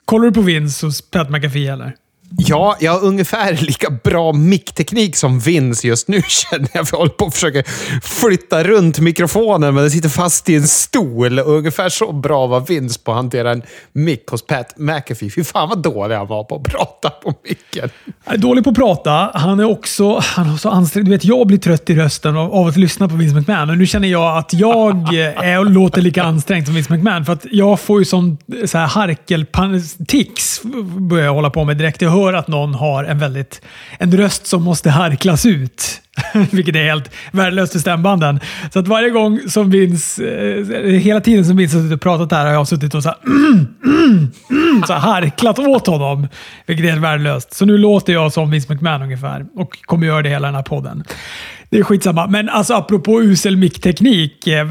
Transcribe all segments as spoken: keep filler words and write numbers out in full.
Kollar du på Vince hos Pat McAfee eller? Ja, jag har ungefär lika bra mickteknik som Vince just nu, känner jag. För jag håller på att försöka flytta runt mikrofonen, men den sitter fast i en stol. Ungefär så bra var Vince på att hantera en mick hos Pat McAfee. Fy fan vad dålig han var på att prata på micken. Han är dålig på att prata. Han är också han har så ansträngd. Du vet, jag blir trött i rösten av, av att lyssna på Vince McMahon. Och nu känner jag att jag är och låter lika ansträngd som Vince McMahon. För att jag får ju som så här harkeltics börjar jag hålla på med direkt. Jag hör att någon har en väldigt en röst som måste harklas ut. Vilket är helt värdelöst för stämbanden. Så att varje gång som Vince, eh, hela tiden som Vince har suttit och pratat här har jag suttit och så här, mm, mm, mm, så här harklat åt honom. Vilket är helt värdelöst. Så nu låter jag som Vince McMahon ungefär. Och kommer göra det hela den här podden. Det är skitsamma. Men alltså apropå usel mickteknik. Eh,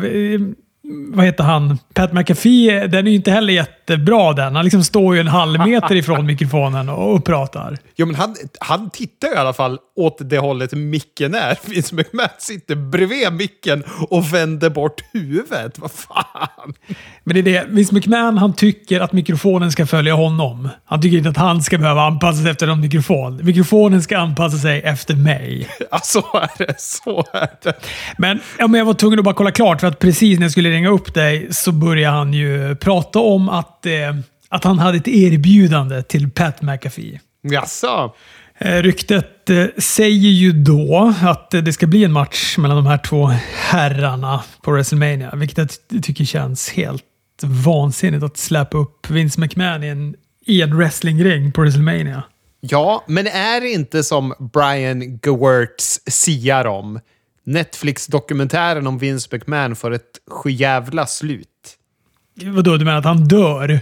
vad heter han? Pat McAfee, den är ju inte heller jättebra den. Han liksom står ju en halv meter ifrån mikrofonen och, och pratar. Jo, men han, han tittar i alla fall åt det hållet micken är. Vince McMahon sitter bredvid micken och vänder bort huvudet. Vad fan? Men det är det. Vince McMahon, han tycker att mikrofonen ska följa honom. Han tycker inte att han ska behöva anpassa sig efter någon mikrofon. Mikrofonen ska anpassa sig efter mig. Ja, så är det. Så är det. Men, ja, men jag var tvungen att bara kolla klart, för att precis när jag skulle ringa upp dig så började han ju prata om att, eh, att han hade ett erbjudande till Pat McAfee. Jaså? Eh, ryktet eh, säger ju då att eh, det ska bli en match mellan de här två herrarna på WrestleMania, vilket jag tycker känns helt vansinnigt att släppa upp Vince McMahon i en, i en wrestlingring på WrestleMania. Ja, men är det inte som Brian Gewirtz siar om? Netflix-dokumentären om Vince McMahon får ett sjujävla slut. Vadå, du menar att han dör?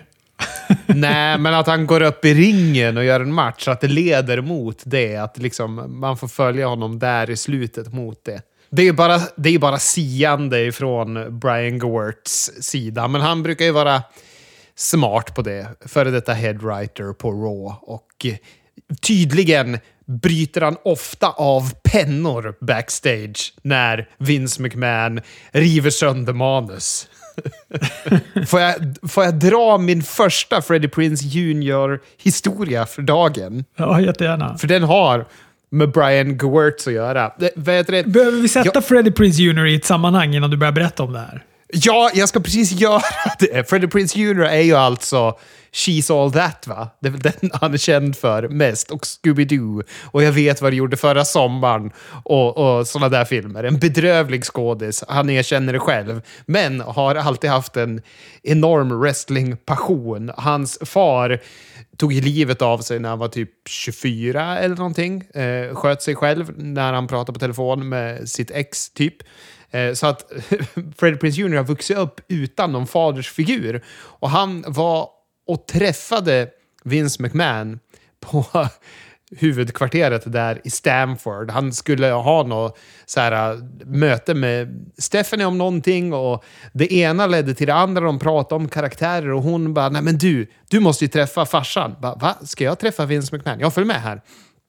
Nej, men att han går upp i ringen och gör en match, så att det leder mot det. Att liksom man får följa honom där i slutet mot det. Det är ju bara, det är bara siande från Brian Gewirtz sida. Men han brukar ju vara smart på det. Före detta headwriter på Raw. Och tydligen bryter han ofta av pennor backstage när Vince McMahon river sönder manus. får, jag, får jag dra min första Freddie Prinze Junior-historia för dagen? Ja, jättegärna. För den har med Brian Gewirtz att göra. Det, vet det, Behöver vi sätta jag, Freddie Prinze Junior i ett sammanhang innan du börjar berätta om det här? Ja, jag ska precis göra det. Freddie Prinze Junior är ju alltså She's All That, va? Det är väl den han är känd för mest. Och Scooby-Doo. Och jag vet vad det gjorde förra sommaren. Och, och sådana där filmer. En bedrövlig skådis. Han erkänner det själv. Men har alltid haft en enorm wrestling-passion. Hans far tog livet av sig när han var typ tjugofyra eller någonting. Eh, sköt sig själv när han pratade på telefon med sitt ex typ. Så att Freddie Prinze Junior har vuxit upp utan någon fadersfigur. Och han var och träffade Vince McMahon på huvudkvarteret där i Stamford. Han skulle ha något så här möte med Stephanie om någonting, och det ena ledde till det andra. De pratade om karaktärer och hon bara, nej men du, du måste ju träffa farsan. Bara, va? Ska jag träffa Vince McMahon? Jag följer med här.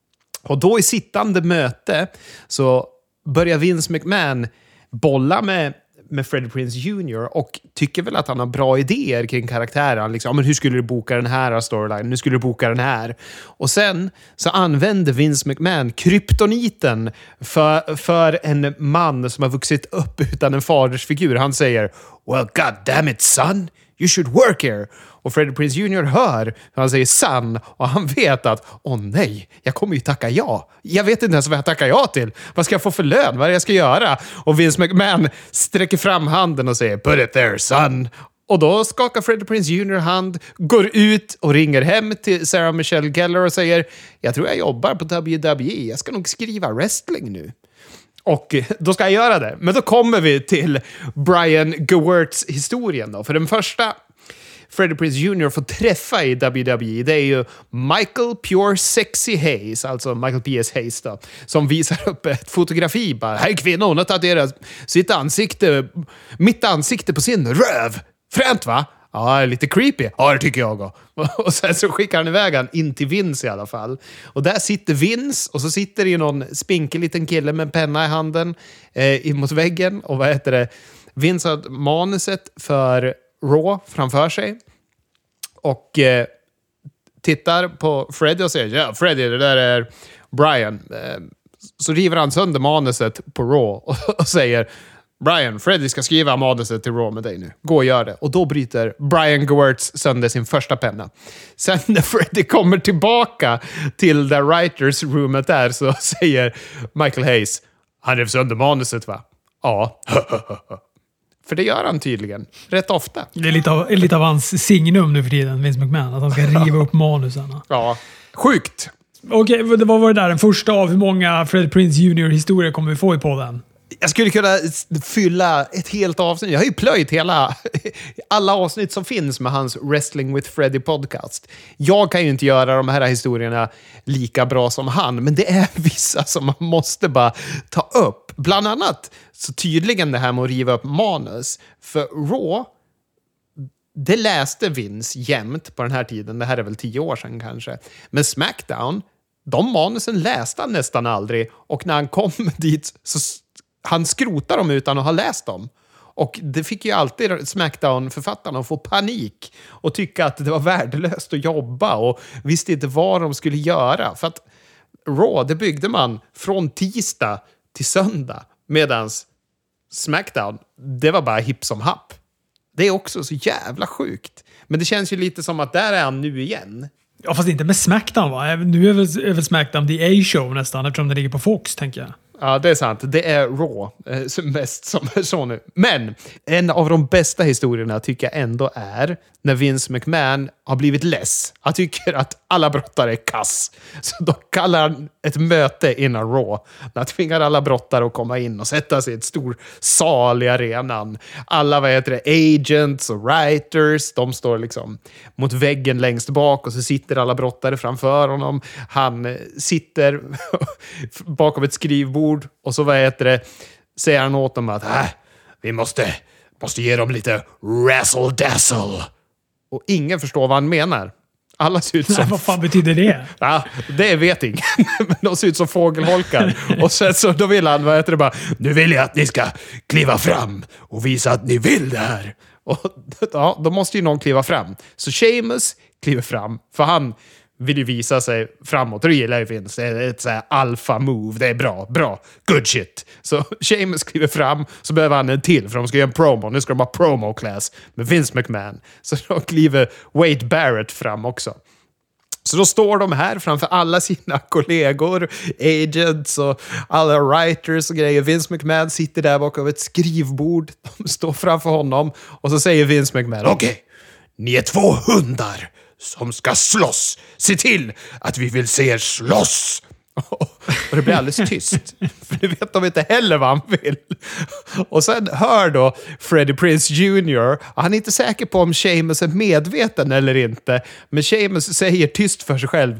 Och då i sittande möte så börjar Vince McMahon bolla med, med Freddie Prinze Junior och tycker väl att han har bra idéer kring karaktären. Liksom, men hur skulle du boka den här storyline? Nu skulle du boka den här. Och sen så använder Vince McMahon kryptoniten för, för en man som har vuxit upp utan en fadersfigur. Han säger, well, god damn it, son. You should work here. Och Freddie Prinze Junior hör hur han säger son, och han vet att, åh oh, nej, jag kommer ju tacka ja. Jag vet inte ens vad jag tackar ja till. Vad ska jag få för lön? Vad är det jag ska göra? Och Vince McMahon sträcker fram handen och säger, put it there, son. Och då skakar Freddie Prinze Junior hand, går ut och ringer hem till Sarah Michelle Gellar och säger, jag tror jag jobbar på W W E. Jag ska nog skriva wrestling nu. Och då ska jag göra det. Men då kommer vi till Brian Gewirtz-historien då. För den första Freddie Prinze Junior får träffa i W W E, det är ju Michael Pure Sexy Hayes, alltså Michael P S Hayes då, som visar upp ett fotografi. Bara, här är kvinnan, hon har tatuerat sitt ansikte, mitt ansikte på sin röv. Fränt, va? Ja, lite creepy. Ja, det tycker jag. Och sen så skickar han iväg han in till Vince i alla fall. Och där sitter Vince, och så sitter det ju någon spinkel liten kille med en penna i handen eh, mot väggen. Och vad heter det? Vince har manuset för Raw framför sig. Och eh, tittar på Freddy och säger ja, Freddy, det där är Brian. Så river han sönder manuset på Raw och säger Brian, Freddy ska skriva manuset till Raw med dig nu. Gå och gör det. Och då bryter Brian Gewirtz sönder sin första penna. Sen när Freddy kommer tillbaka till där writers roomet där så säger Michael Hayes, han rev sönder manuset va? Ja. För det gör han tydligen. Rätt ofta. Det är lite av, lite av hans signum nu för tiden, Vince McMahon. Att han ska riva upp manusarna. Ja, sjukt. Okej, vad var det där? Den första av hur många Freddie Prinze Junior-historier kommer vi få i podden? Jag skulle kunna fylla ett helt avsnitt. Jag har ju plöjt hela, alla avsnitt som finns med hans Wrestling with Freddy podcast. Jag kan ju inte göra de här historierna lika bra som han, men det är vissa som man måste bara ta upp. Bland annat så tydligen det här med att riva upp manus. För Raw, det läste Vince jämt på den här tiden. Det här är väl tio år sedan kanske. Men SmackDown, de manusen läste han nästan aldrig. Och när han kom dit så han skrotar dem utan att ha läst dem. Och det fick ju alltid SmackDown-författarna att få panik och tycka att det var värdelöst att jobba och visste inte vad de skulle göra. För att Raw, det byggde man från tisdag till söndag. Medans SmackDown, det var bara hipp som happ. Det är också så jävla sjukt. Men det känns ju lite som att där är han nu igen. Ja, fast inte med SmackDown va? Nu är väl, är väl SmackDown the A-show nästan eftersom det ligger på Fox, tänker jag. Ja, det är sant. Det är Raw eh, mest som är så nu. Men en av de bästa historierna tycker jag ändå är när Vince McMahon har blivit less. Han tycker att alla brottare är kass. Så då kallar han ett möte innan Raw. När han tvingar alla brottare att komma in och sätta sig i ett stor sal i arenan. Alla, vad heter det, agents och writers, de står liksom mot väggen längst bak och så sitter alla brottare framför honom. Han sitter bakom ett skrivbord och så, vad heter det, säger han åt dem att äh, vi måste, måste ge dem lite razzle-dazzle. Och ingen förstår vad han menar. Alla ser ut som... Nej, vad fan betyder det? Ja, det vet ingen. Men de ser ut som fågelholkar. Och sen så då vill han, vad heter det bara, nu vill jag att ni ska kliva fram och visa att ni vill det här. Och ja, då måste ju någon kliva fram. Så Sheamus kliver fram, för han vill ju visa sig framåt. Och det gillar ju Vince. Det är ett så här alpha move. Det är bra, bra. Good shit. Så Sheamus kliver fram, så behöver han en till, för de ska göra en promo. Nu ska de ha promo class med Vince McMahon. Så då kliver Wade Barrett fram också. Så då står de här framför alla sina kollegor, agents och alla writers och grejer. Vince McMahon sitter där bakom ett skrivbord. De står framför honom och så säger Vince McMahon, okej, okay, ni är två hundar som ska slåss. Se till att vi vill se er slåss. Och det blir alldeles tyst. För det vet de inte heller vad han vill. Och sen hör då Freddie Prinze Junior Han är inte säker på om Sheamus är medveten eller inte. Men Sheamus säger tyst för sig själv,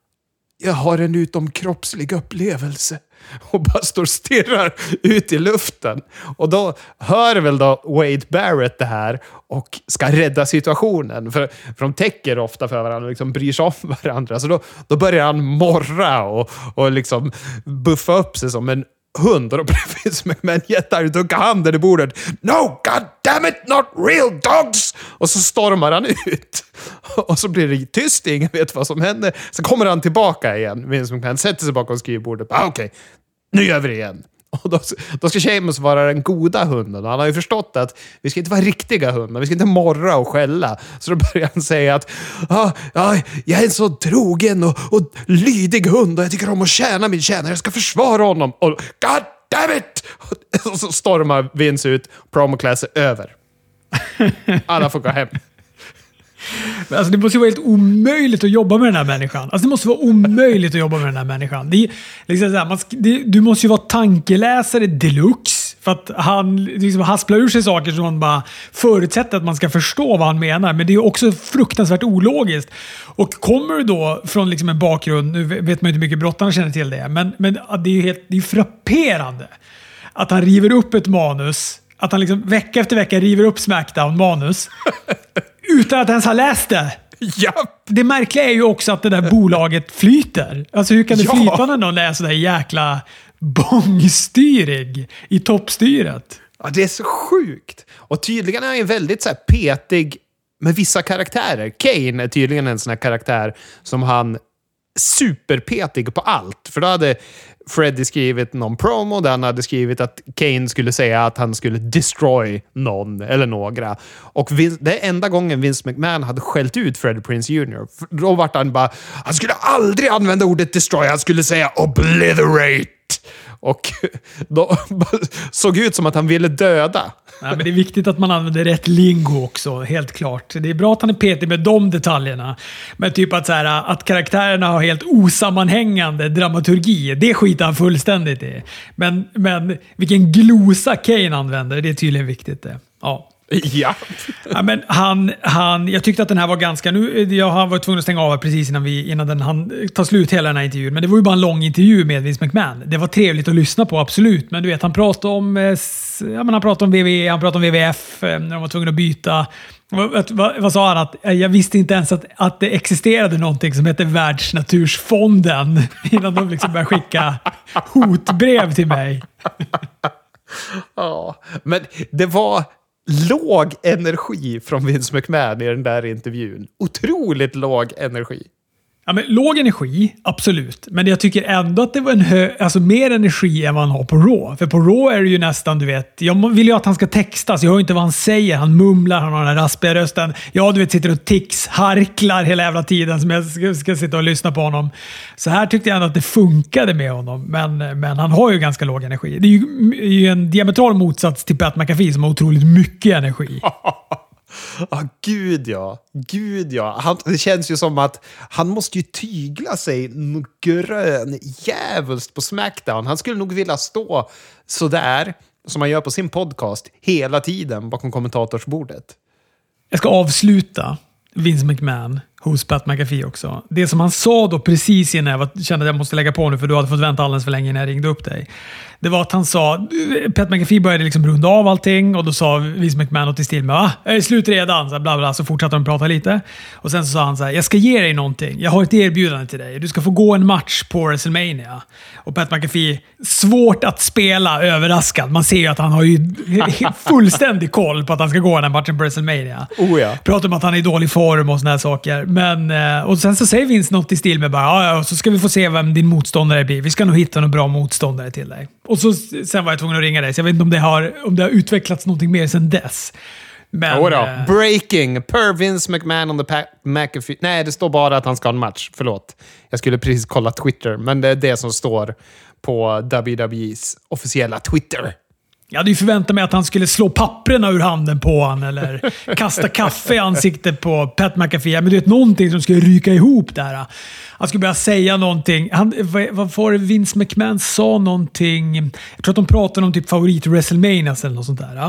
jag har en utomkroppslig upplevelse. Och bara står och stirrar ut i luften. Och då hör väl då Wade Barrett det här och ska rädda situationen. För, för de täcker ofta för varandra och liksom bryr sig om varandra. Så då, då börjar han morra och, och liksom buffa upp sig som en hund. Och då blir McMahon jättearg och dunkar handen i bordet. No, god damn it, not real dogs! Och så stormar han ut. Och så blir det tyst, ingen vet vad som händer. Så kommer han tillbaka igen. Vince McMahon sätter sig bakom skrivbordet. Ah, okej, okay, nu gör vi det igen. Och då, då ska Sheamus vara den goda hunden. Och han har ju förstått att vi ska inte vara riktiga hundar. Vi ska inte morra och skälla. Så då börjar han säga att ah, ah, jag är en så trogen och, och lydig hund. Och jag tycker om att tjäna min tjänare. Jag ska försvara honom. Och god damn it! Och så stormar Vince ut. Promo class är över. Alla får gå hem. Men alltså det måste ju vara helt omöjligt att jobba med den här människan. Alltså det måste vara omöjligt att jobba med den här människan. Det är, liksom så här, man, det, du måste ju vara tankeläsare deluxe. För att han liksom hasplar ur sig saker som man bara förutsätter att man ska förstå vad han menar. Men det är också fruktansvärt ologiskt. Och kommer du då från liksom en bakgrund, nu vet man ju inte mycket brottarna känner till det. Men, men det är ju helt, det är frapperande att han river upp ett manus. Att han liksom vecka efter vecka river upp SmackDown-manus. Utan att ens ha läst det. Ja. Det märkliga är ju också att det där bolaget flyter. Alltså hur kan det ja. flyta när någon läser det där jäkla bångstyrig i toppstyret? Ja, det är så sjukt. Och tydligen är han en väldigt så här petig med vissa karaktärer. Kane är tydligen en sån här karaktär som han superpetig på allt. För då hade Freddie skrivit någon promo där han hade skrivit att Kane skulle säga att han skulle destroy någon eller några. Och Vince, det är enda gången Vince McMahon hade skällt ut Freddie Prinze junior Då var han bara, han skulle aldrig använda ordet destroy, han skulle säga obliterate. Och då såg ut som att han ville döda. Ja, men det är viktigt att man använder rätt lingo också, helt klart. Det är bra att han är petig med de detaljerna. Men typ att, så här, att karaktärerna har helt osammanhängande dramaturgi, det skiter han fullständigt i. Men, men vilken glosa Kane använder, det är tydligen viktigt det. Ja. Ja. Ja, men han, han, jag tyckte att den här var ganska... Nu, jag har varit tvungen att stänga av precis innan, vi, innan den han tar slut hela den här intervjun. Men det var ju bara en lång intervju med Vince McMahon. Det var trevligt att lyssna på, absolut. Men du vet, han pratade om, ja, men han pratade om V V E, han pratade om V V F, när de var tvungna att byta. Vad, vad, vad sa han? Att jag visste inte ens att, att det existerade någonting som heter Världsnatursfonden innan de liksom började skicka hotbrev till mig. Ja, men det var... låg energi från Vince McMahon i den där intervjun. Otroligt låg energi. Ja, men låg energi, absolut. Men jag tycker ändå att det var en hö- alltså mer energi än vad han har på Raw. För på Raw är det ju nästan, du vet... Jag vill ju att han ska textas. Jag hör inte vad han säger. Han mumlar, han har den här raspiga rösten. Jag, du vet, sitter och tics, harklar hela jävla tiden som jag ska, ska sitta och lyssna på honom. Så här tyckte jag ändå att det funkade med honom. Men, men han har ju ganska låg energi. Det är ju, är ju en diametral motsats till Pat McAfee som har otroligt mycket energi. Ah, gud ja. Gud ja. Han, det känns ju som att han måste ju tygla sig grön jävulst på SmackDown. Han skulle nog vilja stå så där som han gör på sin podcast hela tiden bakom kommentatorsbordet. Jag ska avsluta Vince McMahon hos Pat McAfee också. Det som han sa då precis innan jag var, kände att jag måste lägga på nu för du hade fått vänta alldeles för länge innan jag ringde upp dig. Det var att han sa, Pat McAfee började liksom runda av allting och då sa Vince McMahon något i stil med, ah, är det slut redan? Så, bla bla, så fortsatte de prata lite. Och sen så sa han så här, jag ska ge dig någonting. Jag har ett erbjudande till dig. Du ska få gå en match på WrestleMania. Och Pat McAfee, svårt att spela överraskad. Man ser ju att han har ju fullständig koll på att han ska gå den matchen på WrestleMania. Oh ja. Pratar om att han är i dålig form och såna här saker. Men, och sen så säger Vince något i stil med bara, ja, ja, så ska vi få se vem din motståndare blir. Vi ska nog hitta någon bra motståndare till dig. Och så, sen var jag tvungen att ringa dig, så jag vet inte om det har, om det har utvecklats någonting mer sedan dess. Men, oh då. Eh, Breaking. Per Vince McMahon on the pa- McAfee. Nej, det står bara att han ska ha en match. Förlåt. Jag skulle precis kolla Twitter, men det är det som står på W W E's officiella Twitter. Jag hade ju förväntat mig att han skulle slå papperna ur handen på han eller kasta kaffe i ansiktet på Pat McAfee. Men du vet, någonting som skulle ryka ihop där. Han skulle börja säga någonting. Han, vad var det Vince McMahon sa någonting? Jag tror att de pratade om typ favorit WrestleMania eller något sånt där.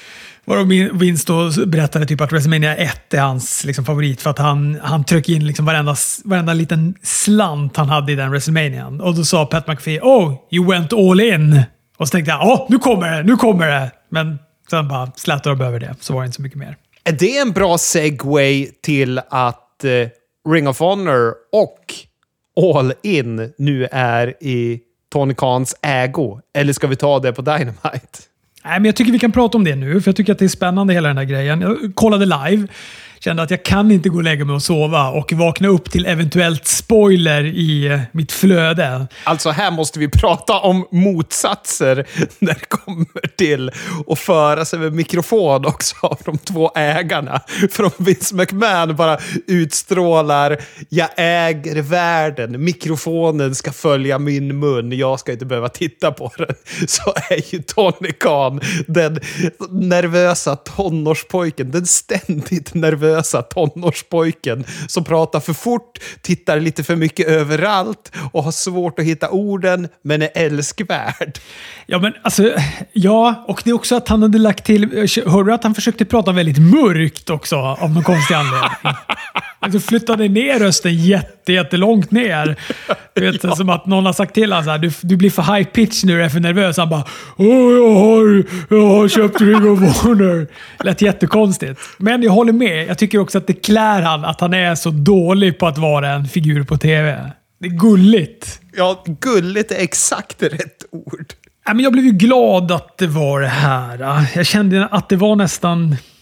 Var Vince då berättade typ att WrestleMania ett är hans liksom, favorit för att han, han tryckte in liksom varenda, varenda liten slant han hade i den WrestleMania. Och då sa Pat McAfee, oh, you went all in. Och så tänkte jag, åh, nu kommer det, nu kommer det. Men sen bara slätade de över det, så var det inte så mycket mer. Är det en bra segway till att eh, Ring of Honor och All In nu är i Tony Khans ägo? Eller ska vi ta det på Dynamite? Nej, men jag tycker vi kan prata om det nu, för jag tycker att det är spännande hela den här grejen. Jag kollade live, kände att jag kan inte gå och lägga mig och sova och vakna upp till eventuellt spoiler i mitt flöde. Alltså här måste vi prata om motsatser när det kommer till att föra sig med mikrofon också av de två ägarna. Från Vince McMahon bara utstrålar, jag äger världen, mikrofonen ska följa min mun, jag ska inte behöva titta på den. Så är ju Tony Khan den nervösa tonårspojken, den ständigt nervösa tonårspojken som pratar för fort, tittar lite för mycket överallt och har svårt att hitta orden, men är älskvärd. Ja, men alltså, ja, och det är också att han hade lagt till, hörde du att han försökte prata väldigt mörkt också av någon konstig anledning? Alltså flyttade ner rösten jätte, jättelångt ner. Du vet, ja. Som att någon har sagt till honom så här, du, du blir för high pitch nu, du är för nervös. Han bara, åh, jag har, jag har köpt Ring of Honor. Lät jättekonstigt. Men jag håller med. Jag tycker också att det klär han att han är så dålig på att vara en figur på tv. Det är gulligt. Ja, gulligt är exakt rätt ord. Ja, men jag blev ju glad att det var det här. Jag kände att det var nästan...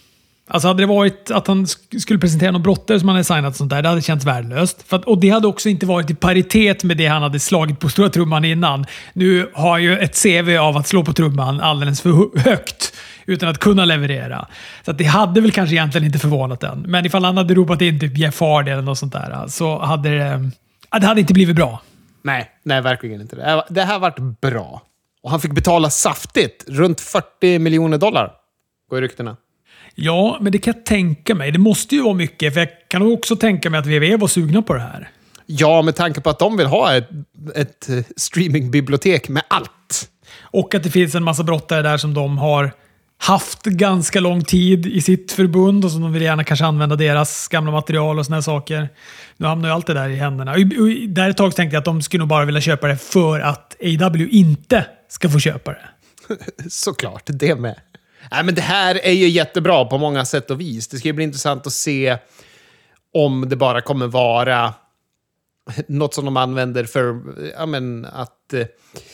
Alltså hade det varit att han sk- skulle presentera någon brottare som han hade signat och sånt där, det hade känts värdelöst. För att, och det hade också inte varit i paritet med det han hade slagit på stora trumman innan. Nu har han ju ett C V av att slå på trumman alldeles för hö- högt utan att kunna leverera. Så att det hade väl kanske egentligen inte förvånat den. Men ifall han hade ropat in typ Jeff Hardy eller något sånt där, så hade det, det hade inte blivit bra. Nej, nej, verkligen inte. Det här, det här varit bra. Och han fick betala saftigt, runt fyrtio miljoner dollar, går i ryktena. Ja, men det kan jag tänka mig. Det måste ju vara mycket, för jag kan nog också tänka mig att W W E var sugna på det här. Ja, med tanke på att de vill ha ett, ett streamingbibliotek med allt. Och att det finns en massa brottare där som de har haft ganska lång tid i sitt förbund och som de vill gärna kanske använda deras gamla material och såna här saker. Nu hamnar ju allt det där i händerna. Och där ett tag tänkte jag att de skulle nog bara vilja köpa det för att A E W inte ska få köpa det. Såklart, det med. Nej, men det här är ju jättebra på många sätt och vis. Det ska ju bli intressant att se om det bara kommer vara något som de använder för ja, men, att eh,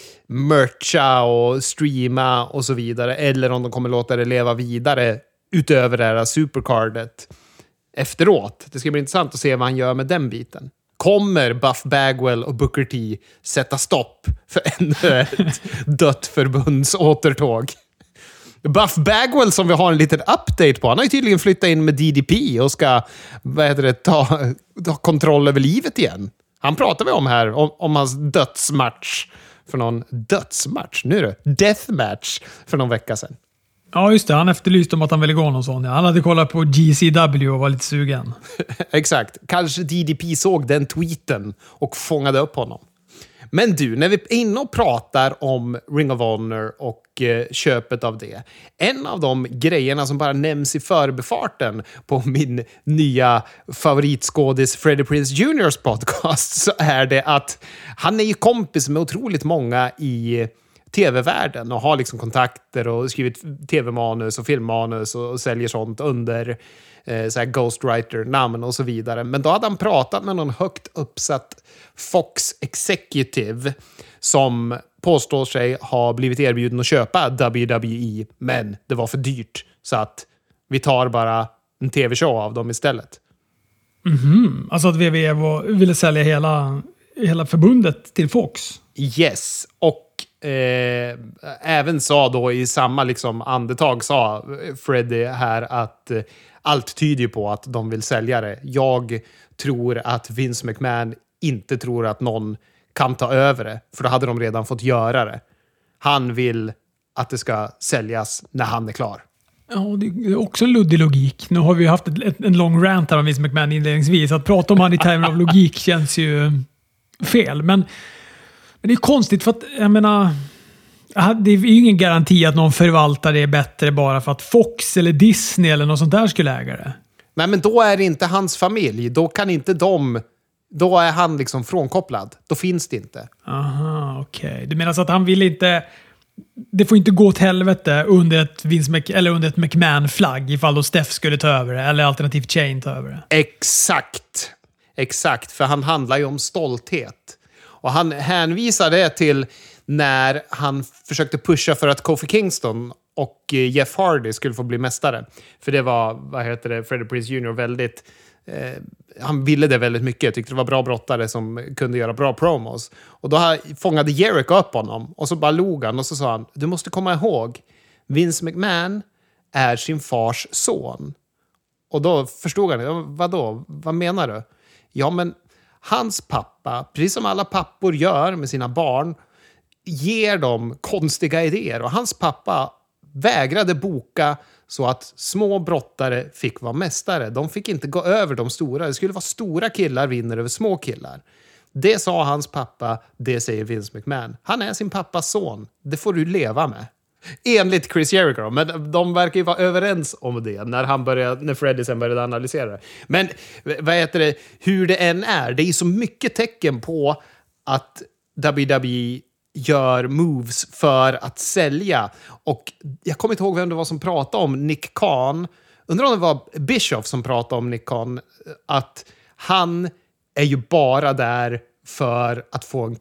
mercha och streama och så vidare. Eller om de kommer låta det leva vidare utöver det här supercardet efteråt. Det ska bli intressant att se vad han gör med den biten. Kommer Buff Bagwell och Booker T sätta stopp för ännu ett dött förbunds återtåg? Buff Bagwell som vi har en liten update på. Han har ju tydligen flyttat in med D D P och ska vad heter det, ta, ta kontroll över livet igen. Han pratar vi om här, om, om hans dödsmatch. För någon dödsmatch, nu är det deathmatch för någon vecka sedan. Ja, just det. Han efterlyste om att han ville gå någon sån. Ja. Han hade kollat på G C W och var lite sugen. Exakt. Kanske D D P såg den tweeten och fångade upp honom. Men du, när vi är inne och pratar om Ring of Honor och eh, köpet av det. En av de grejerna som bara nämns i förbifarten på min nya favoritskådis Freddie Prinze Juniors podcast så är det att han är ju kompis med otroligt många i tv-världen och har liksom kontakter och skrivit tv-manus och filmmanus och, och säljer sånt under eh, så här ghostwriter-namn och så vidare. Men då hade han pratat med någon högt uppsatt Fox Executive som påstår sig ha blivit erbjuden att köpa W W E, men det var för dyrt så att vi tar bara en tv-show av dem istället. Mm-hmm. Alltså att W W E var, ville sälja hela, hela förbundet till Fox? Yes, och Eh, även sa då i samma liksom andetag sa Freddie här att eh, allt tyder på att de vill sälja det. Jag tror att Vince McMahon inte tror att någon kan ta över det, för då hade de redan fått göra det. Han vill att det ska säljas när han är klar. Ja, det är också en luddig logik. Nu har vi haft ett, ett, en lång rant här om Vince McMahon inledningsvis. Att prata om han i termer av logik känns ju fel, men Men det är konstigt för att, jag menar, det är ju ingen garanti att någon förvaltar det bättre bara för att Fox eller Disney eller något sånt där skulle äga det. Nej, men då är det inte hans familj. Då kan inte de... Då är han liksom frånkopplad. Då finns det inte. Aha, okej. Okay. Du menar så att han vill inte... Det får inte gå åt helvete under ett, Vince Mc, eller under ett McMahon-flagg ifall då Steph skulle ta över det, eller alternativt Chain ta över det. Exakt. Exakt, för han handlar ju om stolthet. Och han hänvisar det till när han försökte pusha för att Kofi Kingston och Jeff Hardy skulle få bli mästare. För det var, vad heter det, Freddie Prinze Junior väldigt... Eh, han ville det väldigt mycket. Jag tyckte det var bra brottare som kunde göra bra promos. Och då fångade Jericho upp honom. Och så bara log han och så sa han, du måste komma ihåg, Vince McMahon är sin fars son. Och då förstod han, vadå? Vad menar du? Ja, men hans pappa, precis som alla pappor gör med sina barn, ger dem konstiga idéer. Och hans pappa vägrade boka så att små brottare fick vara mästare. De fick inte gå över de stora. Det skulle vara stora killar vinner över små killar. Det sa hans pappa, det säger Vince McMahon. Han är sin pappas son. Det får du leva med. Enligt Chris Jericho. Men de verkar ju vara överens om det när, han började, när Freddie sen började analysera det. Men vad heter det? Hur det än är, det är så mycket tecken på att W W E gör moves för att sälja. Och jag kommer inte ihåg vem det var som pratade om Nick Khan. Undrar om det var Bischoff som pratade om Nick Khan. Att han är ju bara där för att få en cut.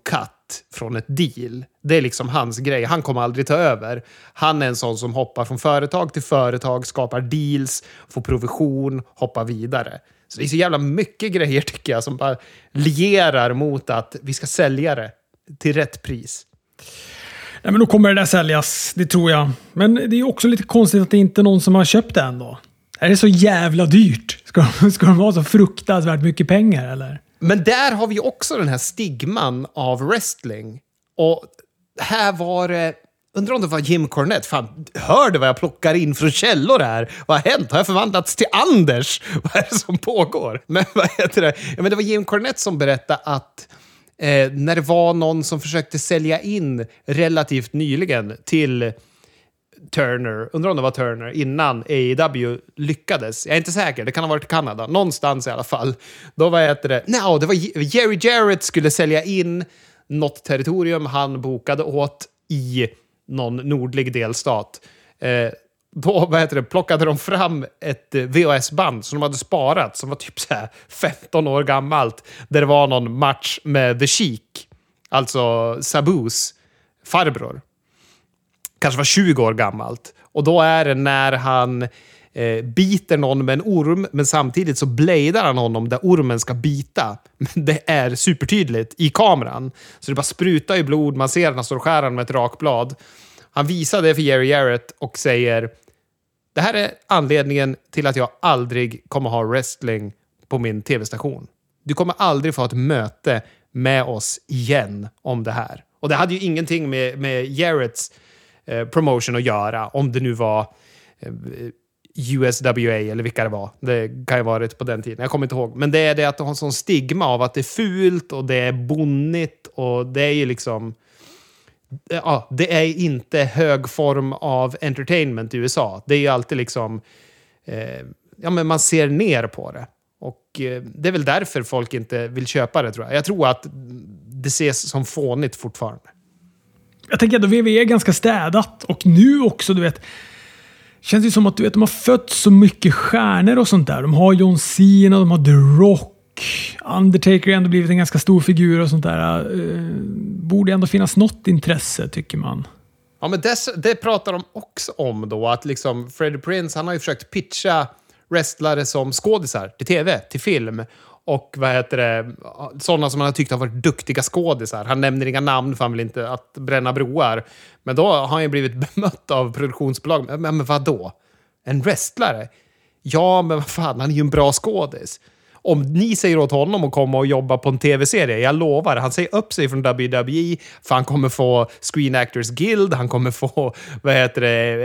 cut från ett deal. Det är liksom hans grej. Han kommer aldrig ta över. Han är en sån som hoppar från företag till företag, skapar deals, får provision, hoppar vidare. Så det är så jävla mycket grejer tycker jag som bara lierar mot att vi ska sälja det till rätt pris. Nej, men då kommer det där säljas, det tror jag. Men det är också lite konstigt att det inte är någon som har köpt det än då. Är det så jävla dyrt? Ska de, ska de ha så fruktansvärt mycket pengar eller? Men där har vi också den här stigman av wrestling. Och här var det... Undrar om det var Jim Cornette. Fan, hörde vad jag plockar in från källor här. Vad har hänt? Har jag förvandlats till Anders? Vad är det som pågår? Men vad heter det? Ja, men det var Jim Cornette som berättade att eh, när det var någon som försökte sälja in relativt nyligen till Turner, undrar om det var Turner, innan A E W lyckades. Jag är inte säker, det kan ha varit Kanada. Någonstans i alla fall. Då var det... No, det var Jerry Jarrett skulle sälja in något territorium han bokade åt i någon nordlig delstat. Eh, då vad heter det, plockade de fram ett V H S-band som de hade sparat som var typ så här femton år gammalt. Där det var någon match med The Sheik. Alltså Sabus farbror. Kanske var tjugo år gammalt. Och då är det när han eh, biter någon med en orm, men samtidigt så bladar han honom där ormen ska bita. Men det är supertydligt i kameran. Så det bara sprutar i blod, man ser att han står och skär med ett rakblad. Han visar det för Jerry Jarrett och säger: det här är anledningen till att jag aldrig kommer ha wrestling på min tv-station. Du kommer aldrig få ett möte med oss igen om det här. Och det hade ju ingenting med, med Jarretts promotion att göra, om det nu var U S W A eller vilka det var. Det kan ju ha varit på den tiden. Jag kommer inte ihåg. Men det är det att de har en sån stigma av att det är fult och det är bonnigt och det är ju liksom... Ja, det är inte hög form av entertainment i U S A. Det är ju alltid liksom... Eh, ja, men man ser ner på det. Och eh, det är väl därför folk inte vill köpa det, tror jag. Jag tror att det ses som fånigt fortfarande. Jag tänker att W W E är ganska städat och nu också, du vet, känns det som att du vet, de har fött så mycket stjärnor och sånt där. De har John Cena, de har The Rock, Undertaker har ändå blivit en ganska stor figur och sånt där. Uh, borde ändå finnas något intresse, tycker man. Ja, men det, det pratar de också om då, att liksom Freddie Prinze, han har ju försökt pitcha wrestlare som skådisar till tv, till film. Och vad heter det, sådana som han har tyckt har varit duktiga skådisar. Han nämner inga namn för han vill inte att bränna broar. Men då har han ju blivit bemött av produktionsbolag. Men, men vad då? En wrestlare? Ja, men vad fan, han är ju en bra skådis. Om ni säger åt honom att komma och jobba på en tv-serie, jag lovar, han säger upp sig från W W E för han kommer få Screen Actors Guild, han kommer få, vad heter det,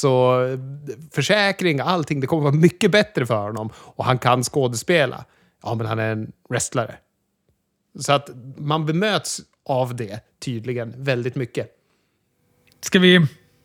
hälsoförsäkring, allting. Det kommer vara mycket bättre för honom. Och han kan skådespela. Ja, men han är en wrestlare. Så att man bemöts av det tydligen väldigt mycket. Ska vi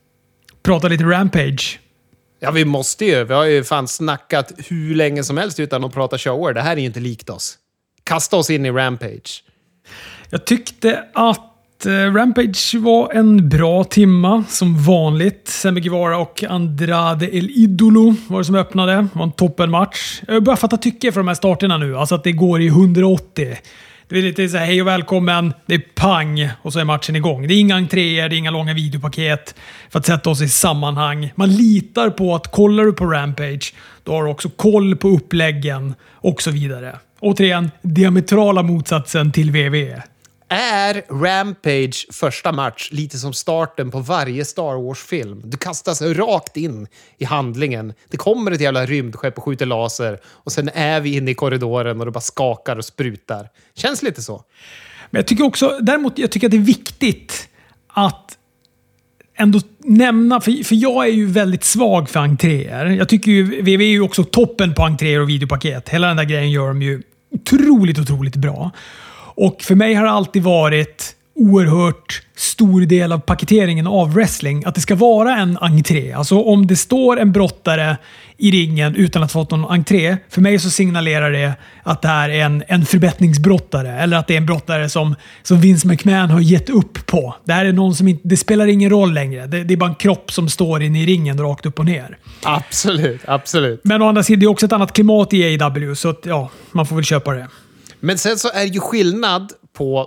prata lite Rampage? Ja, vi måste ju. Vi har ju fan snackat hur länge som helst utan att prata shower. Det här är ju inte likt oss. Kasta oss in i Rampage. Jag tyckte att eh, Rampage var en bra timma som vanligt. Sammy Guevara och Andrade El Idolo var det som öppnade. Det var en toppenmatch. Jag börjar fatta tycke för de här starterna nu. Alltså att det går i hundraåttio. Det är lite så här, hej och välkommen, det är pang och så är matchen igång. Det är inga entréer, det är inga långa videopaket för att sätta oss i sammanhang. Man litar på att kollar du på Rampage, då har du också koll på uppläggen och så vidare. Återigen, diametrala motsatsen till W W E. Är Rampage första match lite som starten på varje Star Wars-film? Du kastas rakt in i handlingen. Det kommer ett jävla rymdskepp och skjuter laser. Och sen är vi inne i korridoren och det bara skakar och sprutar. Känns lite så. Men jag tycker också, däremot, jag tycker att det är viktigt att ändå nämna, för, för jag är ju väldigt svag för entréer. Jag tycker ju, W W E är ju också toppen på entréer och videopaket. Hela den där grejen gör de ju otroligt, otroligt bra. Och för mig har det alltid varit oerhört stor del av paketeringen av wrestling att det ska vara en entré. Alltså om det står en brottare i ringen utan att få någon entré, för mig så signalerar det att det här är en, en förbättringsbrottare eller att det är en brottare som, som Vince McMahon har gett upp på. Det här är någon som inte, det spelar ingen roll längre. Det, det är bara en kropp som står inne i ringen rakt upp och ner. Absolut, absolut. Men å andra sidan, det är också ett annat klimat i A E W så att, ja, man får väl köpa det. Men sen så är det ju skillnad på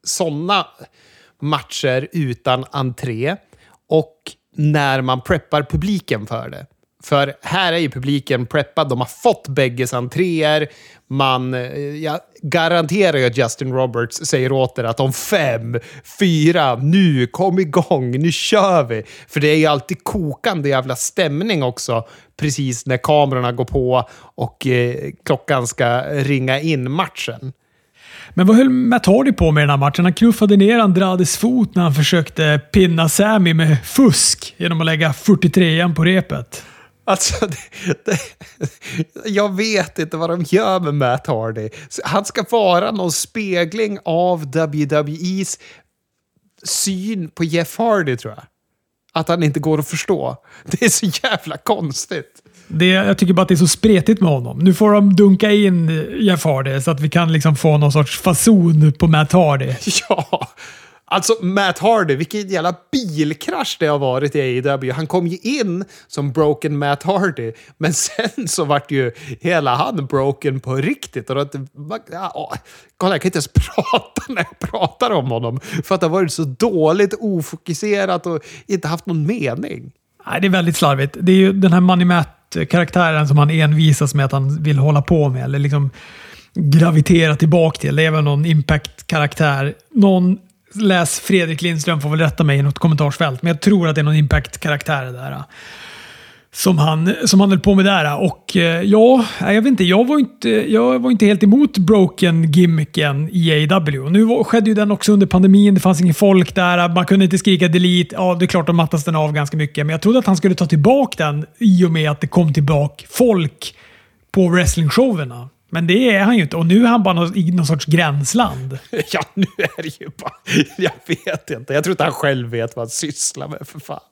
sådana matcher utan entré och när man preppar publiken för det. För här är ju publiken preppad. De har fått bägges entréer. Man, jag garanterar ju att Justin Roberts säger åt er att om fem, fyra, nu, kom igång, nu kör vi. För det är ju alltid kokande jävla stämning också. Precis när kamerorna går på och eh, klockan ska ringa in matchen. Men vad höll Matt Hardy på med den här matchen? Han knuffade ner Andrades fot när han försökte pinna Sammy med fusk genom att lägga fyrtiotrean på repet. Alltså, det, det, jag vet inte vad de gör med Matt Hardy. Han ska vara någon spegling av W W E's syn på Jeff Hardy, tror jag. Att han inte går att förstå. Det är så jävla konstigt. Det, jag tycker bara att det är så spretigt med honom. Nu får de dunka in Jeff Hardy så att vi kan liksom få någon sorts fason på Matt Hardy. Ja, alltså Matt Hardy, vilken jävla bilkrasch det har varit i A E W. Han kom ju in som broken Matt Hardy, men sen så vart ju hela han broken på riktigt. Och det, ja, kolla, jag kan inte ens prata när jag pratar om honom för att det har varit så dåligt, ofokuserat och inte haft någon mening. Nej, det är väldigt slarvigt. Det är ju den här Money Matt-karaktären som han envisas med att han vill hålla på med, eller liksom gravitera tillbaka till. Det är väl någon Impact-karaktär. Någon, läs Fredrik Lindström får väl rätta mig i något kommentarsfält, men jag tror att det är någon Impact-karaktär där. Som han, som han höll på med där. Och ja, jag vet inte, jag var inte, jag var inte helt emot broken-gimmicken i A E W. Nu var, skedde ju den också under pandemin, det fanns ingen folk där, man kunde inte skrika delete. Ja, det är klart de mattas den av ganska mycket, men jag trodde att han skulle ta tillbaka den i och med att det kom tillbaka folk på wrestling-showerna. Men det är han ju inte. Och nu är han bara i någon sorts gränsland. Ja, nu är det ju bara... Jag vet inte. Jag tror inte han själv vet vad han sysslar med, för fan.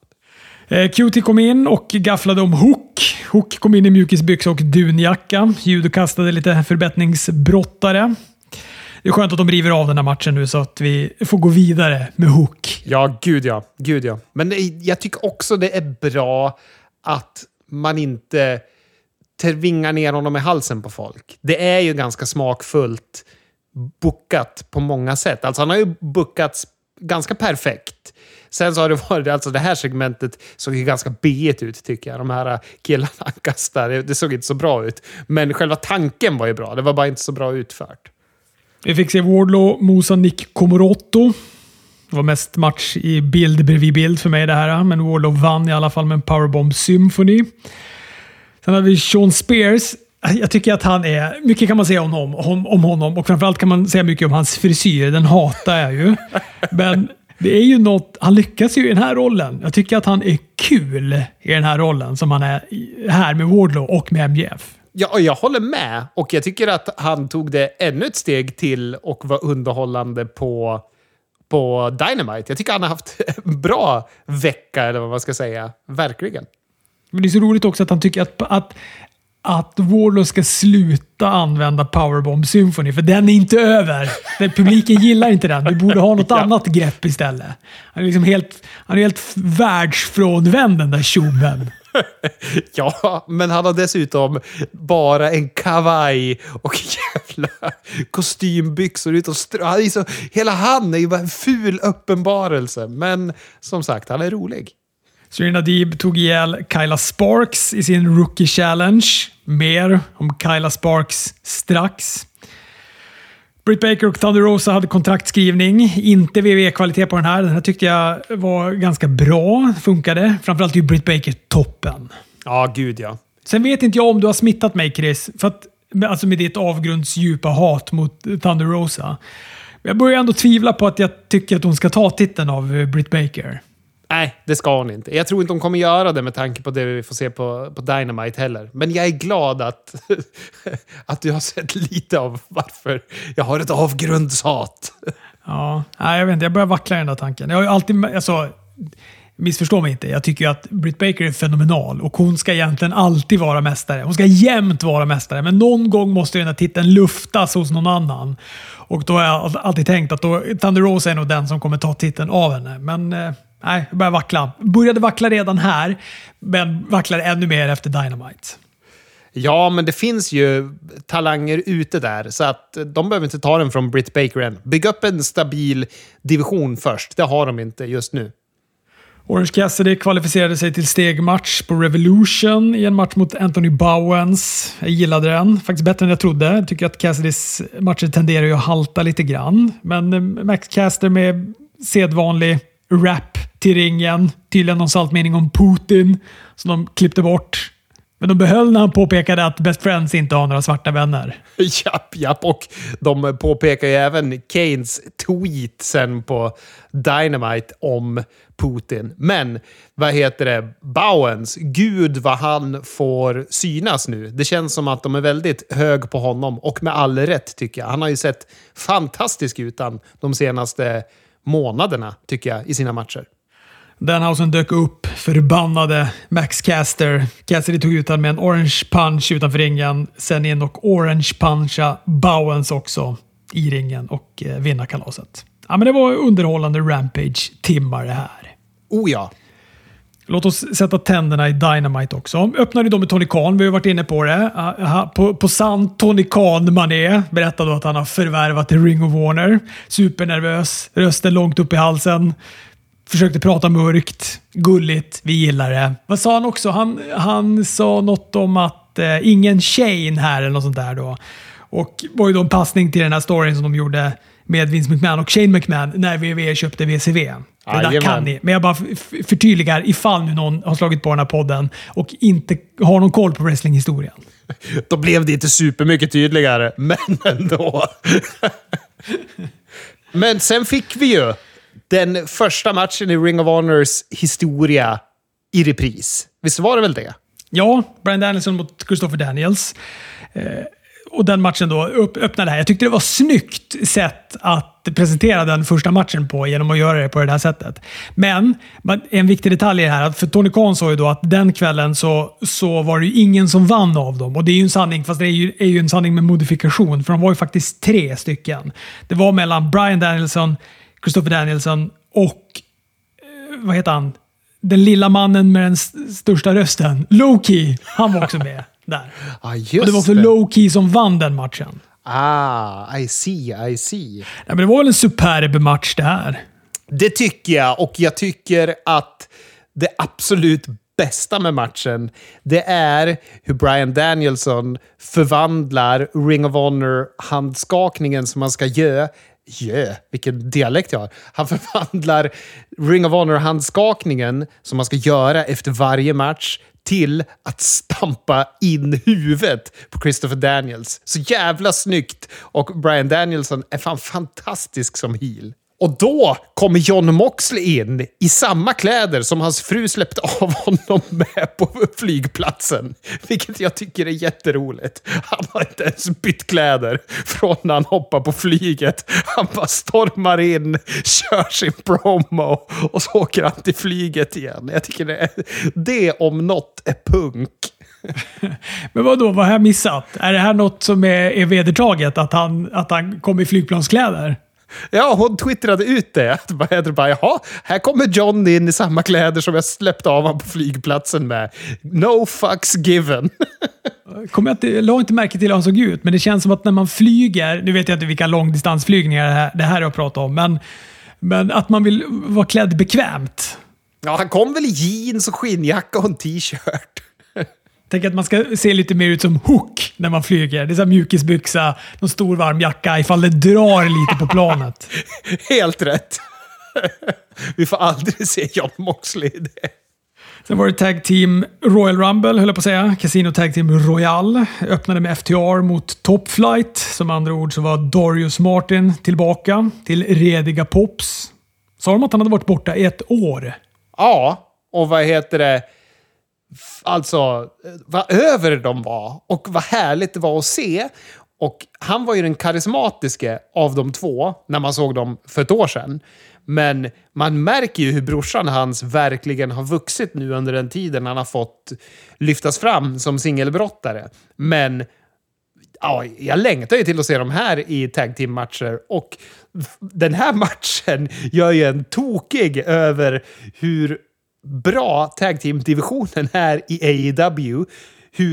Q T kom in och gafflade om Hook. Hook kom in i mjukisbyxa och dunjacka. Judo kastade lite förbättringsbrottare. Det är skönt att de river av den här matchen nu så att vi får gå vidare med Hook. Ja, gud ja. Gud ja. Men det, jag tycker också det är bra att man inte tvingar ner honom i halsen på folk. Det är ju ganska smakfullt bookat på många sätt. Alltså han har ju bookats ganska perfekt. Sen så har det varit, alltså det här segmentet såg ju ganska B-igt ut tycker jag. De här killarna han kastar, det såg inte så bra ut. Men själva tanken var ju bra, det var bara inte så bra utfört. Vi fick se Wardlow mosa Nick Comorotto. Det var mest match i bild bredvid bild för mig det här. Men Wardlow vann i alla fall med en Powerbomb Symphony. Sen har vi Sean Spears. Jag tycker att han är... Mycket kan man säga om honom, om, om honom. Och framförallt kan man säga mycket om hans frisyr. Den hatar jag ju. Men det är ju något... Han lyckas ju i den här rollen. Jag tycker att han är kul i den här rollen som han är här med Wardlow och med M J F. Ja, jag håller med. Och jag tycker att han tog det ännu ett steg till och var underhållande på, på Dynamite. Jag tycker han har haft en bra vecka, eller vad man ska säga. Verkligen. Men det är så roligt också att han tycker att, att, att Wardlow ska sluta använda Powerbomb Symphony, för den är inte över. Publiken gillar inte den. Vi borde ha något ja. annat grepp istället. Han är liksom helt, han är helt världsfrånvänd, den där tjoben. Ja, men han har dessutom bara en kavaj och jävla kostymbyxor ut och strö. Så, hela han är ju bara en ful uppenbarelse. Men som sagt, han är rolig. Serena Deeb tog ihjäl Kyla Sparks i sin Rookie Challenge. Mer om Kyla Sparks strax. Britt Baker och Thunder Rosa hade kontraktskrivning. Inte W W E-kvalitet på den här. Den här tyckte jag var ganska bra. Funkade. Framförallt ju Britt Baker toppen. Ja, gud ja. Sen vet inte jag om du har smittat mig, Chris. För att, alltså med ditt avgrundsdjupa hat mot Thunder Rosa. Jag börjar ändå tvivla på att jag tycker att hon ska ta titeln av Britt Baker. Nej, det ska hon inte. Jag tror inte hon kommer göra det med tanke på det vi får se på, på Dynamite heller. Men jag är glad att, att du har sett lite av varför jag har ett avgrundshat. Ja, nej, jag vet inte. Jag börjar vackla i den där tanken. Jag har ju alltid... Alltså, missförstå mig inte. Jag tycker ju att Britt Baker är fenomenal och hon ska egentligen alltid vara mästare. Hon ska jämt vara mästare, men någon gång måste den här titeln luftas hos någon annan. Och då har jag alltid tänkt att då, Thunder Rosa är nog den som kommer ta titeln av henne. Men... Eh, Nej, jag började vackla. Började vackla redan här, men vacklade ännu mer efter Dynamite. Ja, men det finns ju talanger ute där, så att de behöver inte ta den från Britt Baker än. Bygg upp en stabil division först. Det har de inte just nu. Orange Cassidy kvalificerade sig till stegmatch på Revolution i en match mot Anthony Bowens. Jag gillade den. Faktiskt bättre än jag trodde. Jag tycker att Cassidys matcher tenderar ju att halta lite grann. Men Max Caster med sedvanlig rap till ringen. Tydligen någon saltmening om Putin som de klippte bort. Men de behöll när han påpekade att Best Friends inte har några svarta vänner. Japp, japp. Och de påpekar ju även Kanes tweet sen på Dynamite om Putin. Men vad heter det? Bowens, gud vad han får synas nu. Det känns som att de är väldigt hög på honom. Och med all rätt tycker jag. Han har ju sett fantastisk ut de senaste månaderna tycker jag i sina matcher. Danhausen dök upp, förbannade Max Caster. Cassidy tog ut honom med en orange punch utanför ringen. Sen in och orange puncha Bowens också i ringen och eh, vinna kalaset. Ja, men det var underhållande Rampage-timmar det här. Oh ja. Låt oss sätta tänderna i Dynamite också. Öppnade då med Tony Khan, vi har varit inne på det. På, på sann Tony Khan-mané berättade då att han har förvärvat Ring of Honor. Supernervös, rösten långt upp i halsen. Försökte prata mörkt, gulligt, vi gillar det. Vad sa han också? Han, han sa något om att eh, ingen Shane här eller något sånt där då. Och var ju då en passning till den här storyn som de gjorde med Vince McMahon och Shane McMahon när W W E köpte V C V. Det där Jajamän. kan ni. Men jag bara f- förtydligar ifall nu någon har slagit på den här podden och inte har någon koll på wrestlinghistorien. Då blev det inte supermycket tydligare, men ändå. Men sen fick vi ju den första matchen i Ring of Honors historia i repris. Visst var det väl det? Ja, Bryan Danielson mot Christopher Daniels. Eh, och den matchen då upp, öppnade här. Jag tyckte det var snyggt sätt att presentera den första matchen på genom att göra det på det här sättet. Men en viktig detalj är här att för Tony Khan sa ju då att den kvällen så, så var det ju ingen som vann av dem. Och det är ju en sanning, fast det är ju, är ju en sanning med modifikation. För de var ju faktiskt tre stycken. Det var mellan Bryan Danielson, Christopher Danielson och eh, vad heter han? Den lilla mannen med den st- största rösten. Low-Key. Han var också med där. Ah, just och det var också det. Low-Key som vann den matchen. Ah, I see, I see. Ja, men det var väl en superb match det här. Det tycker jag, och jag tycker att det absolut bästa med matchen, det är hur Bryan Danielson förvandlar Ring of Honor-handskakningen som man ska göra. Jö, vilken dialekt jag har. Han förvandlar Ring of Honor-handskakningen som man ska göra efter varje match till att stampa in huvudet på Christopher Daniels. Så jävla snyggt. Och Bryan Danielson är fan fantastisk som heel. Och då kommer Jon Moxley in i samma kläder som hans fru släppte av honom med på flygplatsen. Vilket jag tycker är jätteroligt. Han har inte ens bytt kläder från när han hoppar på flyget. Han bara stormar in, kör sin promo och så åker han till flyget igen. Jag tycker det, är, det om något är punk. Men vad då? Vad har jag missat? Är det här något som är, är vedertaget? Att han, att han kommer i flygplanskläder? Ja, hon twittrade ut det. Vad heter det bara? Jaha, här kommer John in i samma kläder som jag släppte av honom på flygplatsen med. No fucks given. Kommer jag, inte, jag la inte märke till hur han såg ut, men det känns som att när man flyger, nu vet jag inte vilka långdistansflygningar det här, det här jag pratar om, men, men att man vill vara klädd bekvämt. Ja, han kom väl i jeans och skinnjacka och en t-shirt. Tänk att man ska se lite mer ut som Hook när man flyger. Det är så här mjukisbyxa, någon stor varm jacka ifall det drar lite på planet. Helt rätt. Vi får aldrig se Jon Moxley i det. Sen var det Tag Team Royal Rumble, höll jag på att säga. Casino Tag Team Royal. Öppnade med F T R mot Top Flight. Som andra ord så var Darius Martin tillbaka till rediga Pops. Sa de att han hade varit borta i ett år? Ja, och vad heter det? Alltså, vad över de var och vad härligt det var att se. Och han var ju den karismatiske av de två när man såg dem för ett år sedan. Men man märker ju hur brorsan hans verkligen har vuxit nu under den tiden han har fått lyftas fram som singelbrottare. Men ja, jag längtar ju till att se dem här i tag team-matcher. Och den här matchen gör ju en tokig över hur bra tag team-divisionen är i A E W. Hur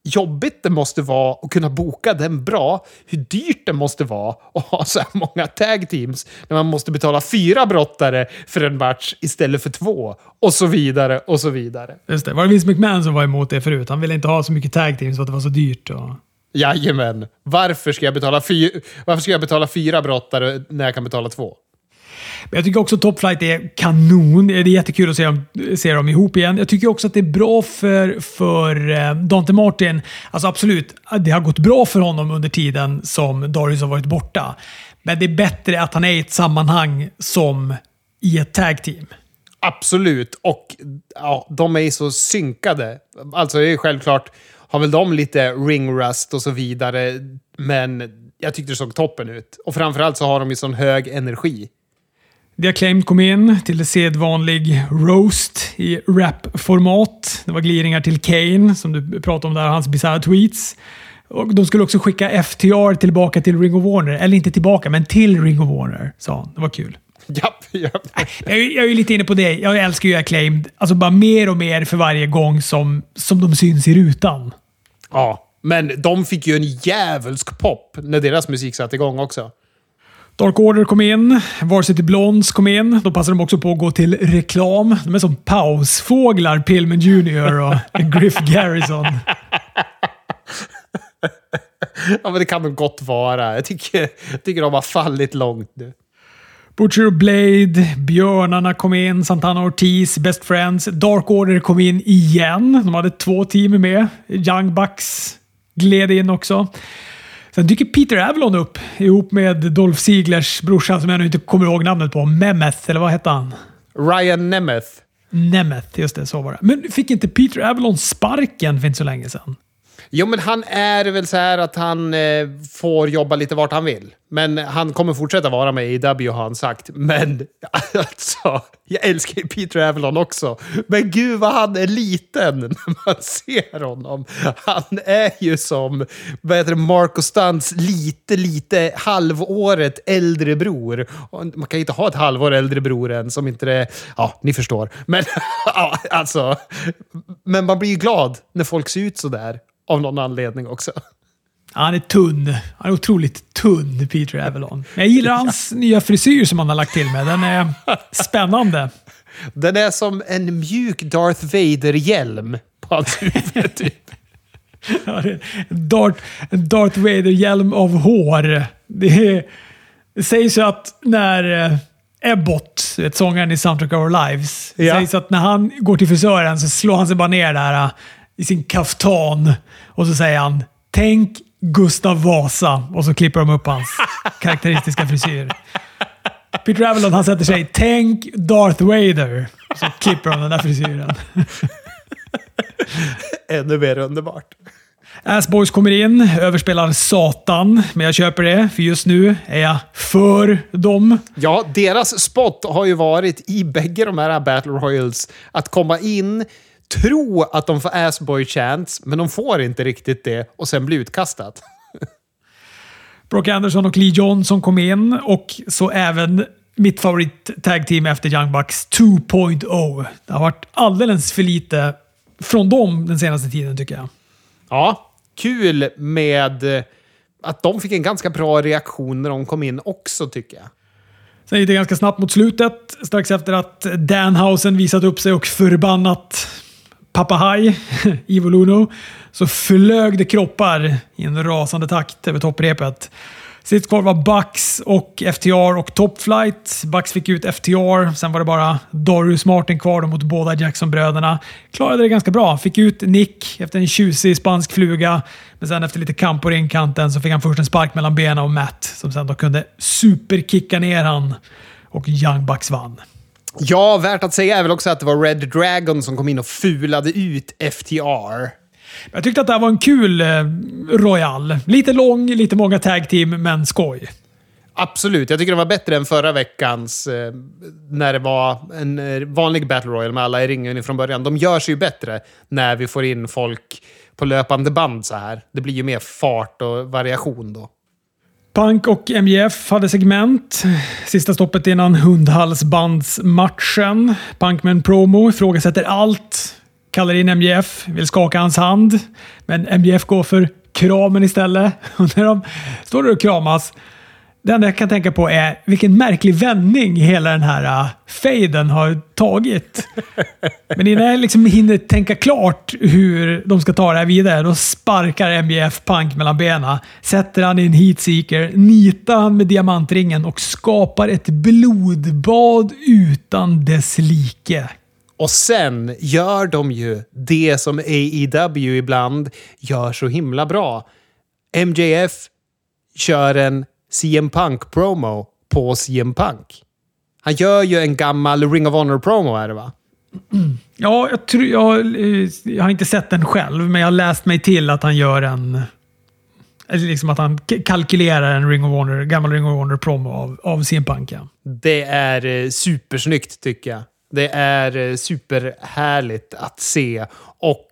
jobbigt det måste vara att kunna boka den bra, hur dyrt det måste vara att ha så här många tag teams när man måste betala fyra brottare för en match istället för två och så vidare och så vidare. Just det, var det Vince McMahon som var emot det förut? Han ville inte ha så mycket tag teams för att det var så dyrt. Och... Jajamän. Varför ska jag betala fy- Varför ska jag betala fyra brottare när jag kan betala två? Men jag tycker också att Top Flight är kanon. Det är jättekul att se dem, se dem ihop igen. Jag tycker också att det är bra för, för eh, Dante Martin. Alltså absolut, det har gått bra för honom under tiden som Darius har varit borta. Men det är bättre att han är i ett sammanhang som i ett tag team. Absolut. Och ja, de är så synkade. Alltså det är självklart, har väl de lite ring rust och så vidare. Men jag tyckte det såg toppen ut. Och framförallt så har de ju sån hög energi. The Acclaimed kom in till sedvanlig roast i rap-format. Det var gliringar till Kane, som du pratade om där, hans bizarra tweets. Och de skulle också skicka F T R tillbaka till Ring of Honor. Eller inte tillbaka, men till Ring of Honor, sa han. Det var kul. Japp, japp. Jag, jag är lite inne på det. Jag älskar ju Acclaimed. Alltså bara mer och mer för varje gång som, som de syns i rutan. Ja, men de fick ju en djävulsk pop när deras musik satt igång också. Dark Order kom in, Varsity Blondes kom in. Då passade de också på att gå till reklam. De är som pausfåglar, Pillman junior och Griff Garrison. Ja, men det kan de gott vara. Jag tycker, jag tycker de har fallit långt nu. Butcher och Blade, Björnarna kom in, Santana Ortiz, Best Friends. Dark Order kom in igen. De hade två team med. Young Bucks gled in också. Sen dyker Peter Avalon upp ihop med Dolph Ziglers brorsa som jag nu inte kommer ihåg namnet på. Nemeth, eller vad hette han? Ryan Nemeth. Nemeth, just det, så var det. Men fick inte Peter Avalon sparken för inte så länge sedan? Jo, men han är väl så här att han eh, får jobba lite vart han vill. Men han kommer fortsätta vara med i W, har han sagt. Men alltså, jag älskar ju Peter Avalon också. Men gud vad han är liten när man ser honom. Han är ju som, vad heter det, Marco Stunts lite, lite halvåret äldre bror. Och man kan ju inte ha ett halvår äldre bror än som inte det... Ja, ni förstår. Men ja, alltså... Men man blir ju glad när folk ser ut så där. Av någon anledning också. Han är tunn. Han är otroligt tunn, Peter Avalon. Jag gillar hans ja. nya frisyr som han har lagt till med. Den är spännande. Den är som en mjuk Darth Vader-hjälm på hans huvud, typ. Ja, det är en Darth, en Darth Vader-hjälm av hår. Det, är, det sägs ju att när Ebbot, ett sångaren i Soundtrack of Our Lives, ja. sägs att när han går till frisören så slår han sig bara ner där i sin kaftan och så säger han tänk Gustav Vasa och så klipper de upp hans karaktäristiska frisyr. Peter Avalon, han sätter sig tänk Darth Vader och så klipper de den där frisyren. Ännu mer underbart. Assboys kommer in, överspelar Satan, men jag köper det för just nu är jag för dem. Ja, deras spot har ju varit i bägge de här Battle Royals att komma in, tro att de får Assboy chance, men de får inte riktigt det och sen blir utkastat. Brock Anderson och Lee Johnson kom in och så även mitt favorit tag team efter Young Bucks två punkt noll. Det har varit alldeles för lite från dem den senaste tiden tycker jag. Ja, kul med att de fick en ganska bra reaktion när de kom in också tycker jag. Sen gick det ganska snabbt mot slutet, strax efter att Danhausen visat upp sig och förbannat Papa High, Evil Uno, så flög det kroppar i en rasande takt över topprepet. Sist kvar var Bucks och F T R och Top Flight. Bucks fick ut F T R, sen var det bara Darius Martin kvar mot båda Jackson-bröderna. Klarade det ganska bra. Fick ut Nick efter en tjusig spansk fluga, men sen efter lite kamp på ringkanten så fick han först en spark mellan benen av Matt som sen då kunde superkicka ner han och Young Bucks vann. Ja, värt att säga är väl också att det var Red Dragon som kom in och fulade ut F T R. Jag tyckte att det här var en kul eh, Royal. Lite lång, lite många tag team, men skoj. Absolut, jag tycker det var bättre än förra veckans eh, när det var en eh, vanlig Battle Royal med alla i ringen från början. De gör sig ju bättre när vi får in folk på löpande band så här. Det blir ju mer fart och variation då. Punk och M J F hade segment. Sista stoppet innan hundhalsbandsmatchen. Punk med en promo ifrågasätter allt. kallar in M J F, vill skaka hans hand, men M J F går för kramen istället. Och när de står där och kramas, det enda jag kan tänka på är vilken märklig vändning hela den här uh, fejden har tagit. Men innan jag liksom hinner tänka klart hur de ska ta det här vidare, då sparkar M J F Punk mellan benen, sätter han i en heatseeker, nitar han med diamantringen och skapar ett blodbad utan dess like. Och sen gör de ju det som A E W ibland gör så himla bra. M J F kör en C M Punk-promo på C M Punk. Han gör ju en gammal Ring of Honor-promo, är det va? Mm. Ja, jag, tror, jag, jag har inte sett den själv, men jag har läst mig till att han gör en... Liksom att han kalkylerar en Ring of Honor, gammal Ring of Honor-promo av, av C M Punk. Ja. Det är eh, supersnyggt tycker jag. Det är eh, superhärligt att se och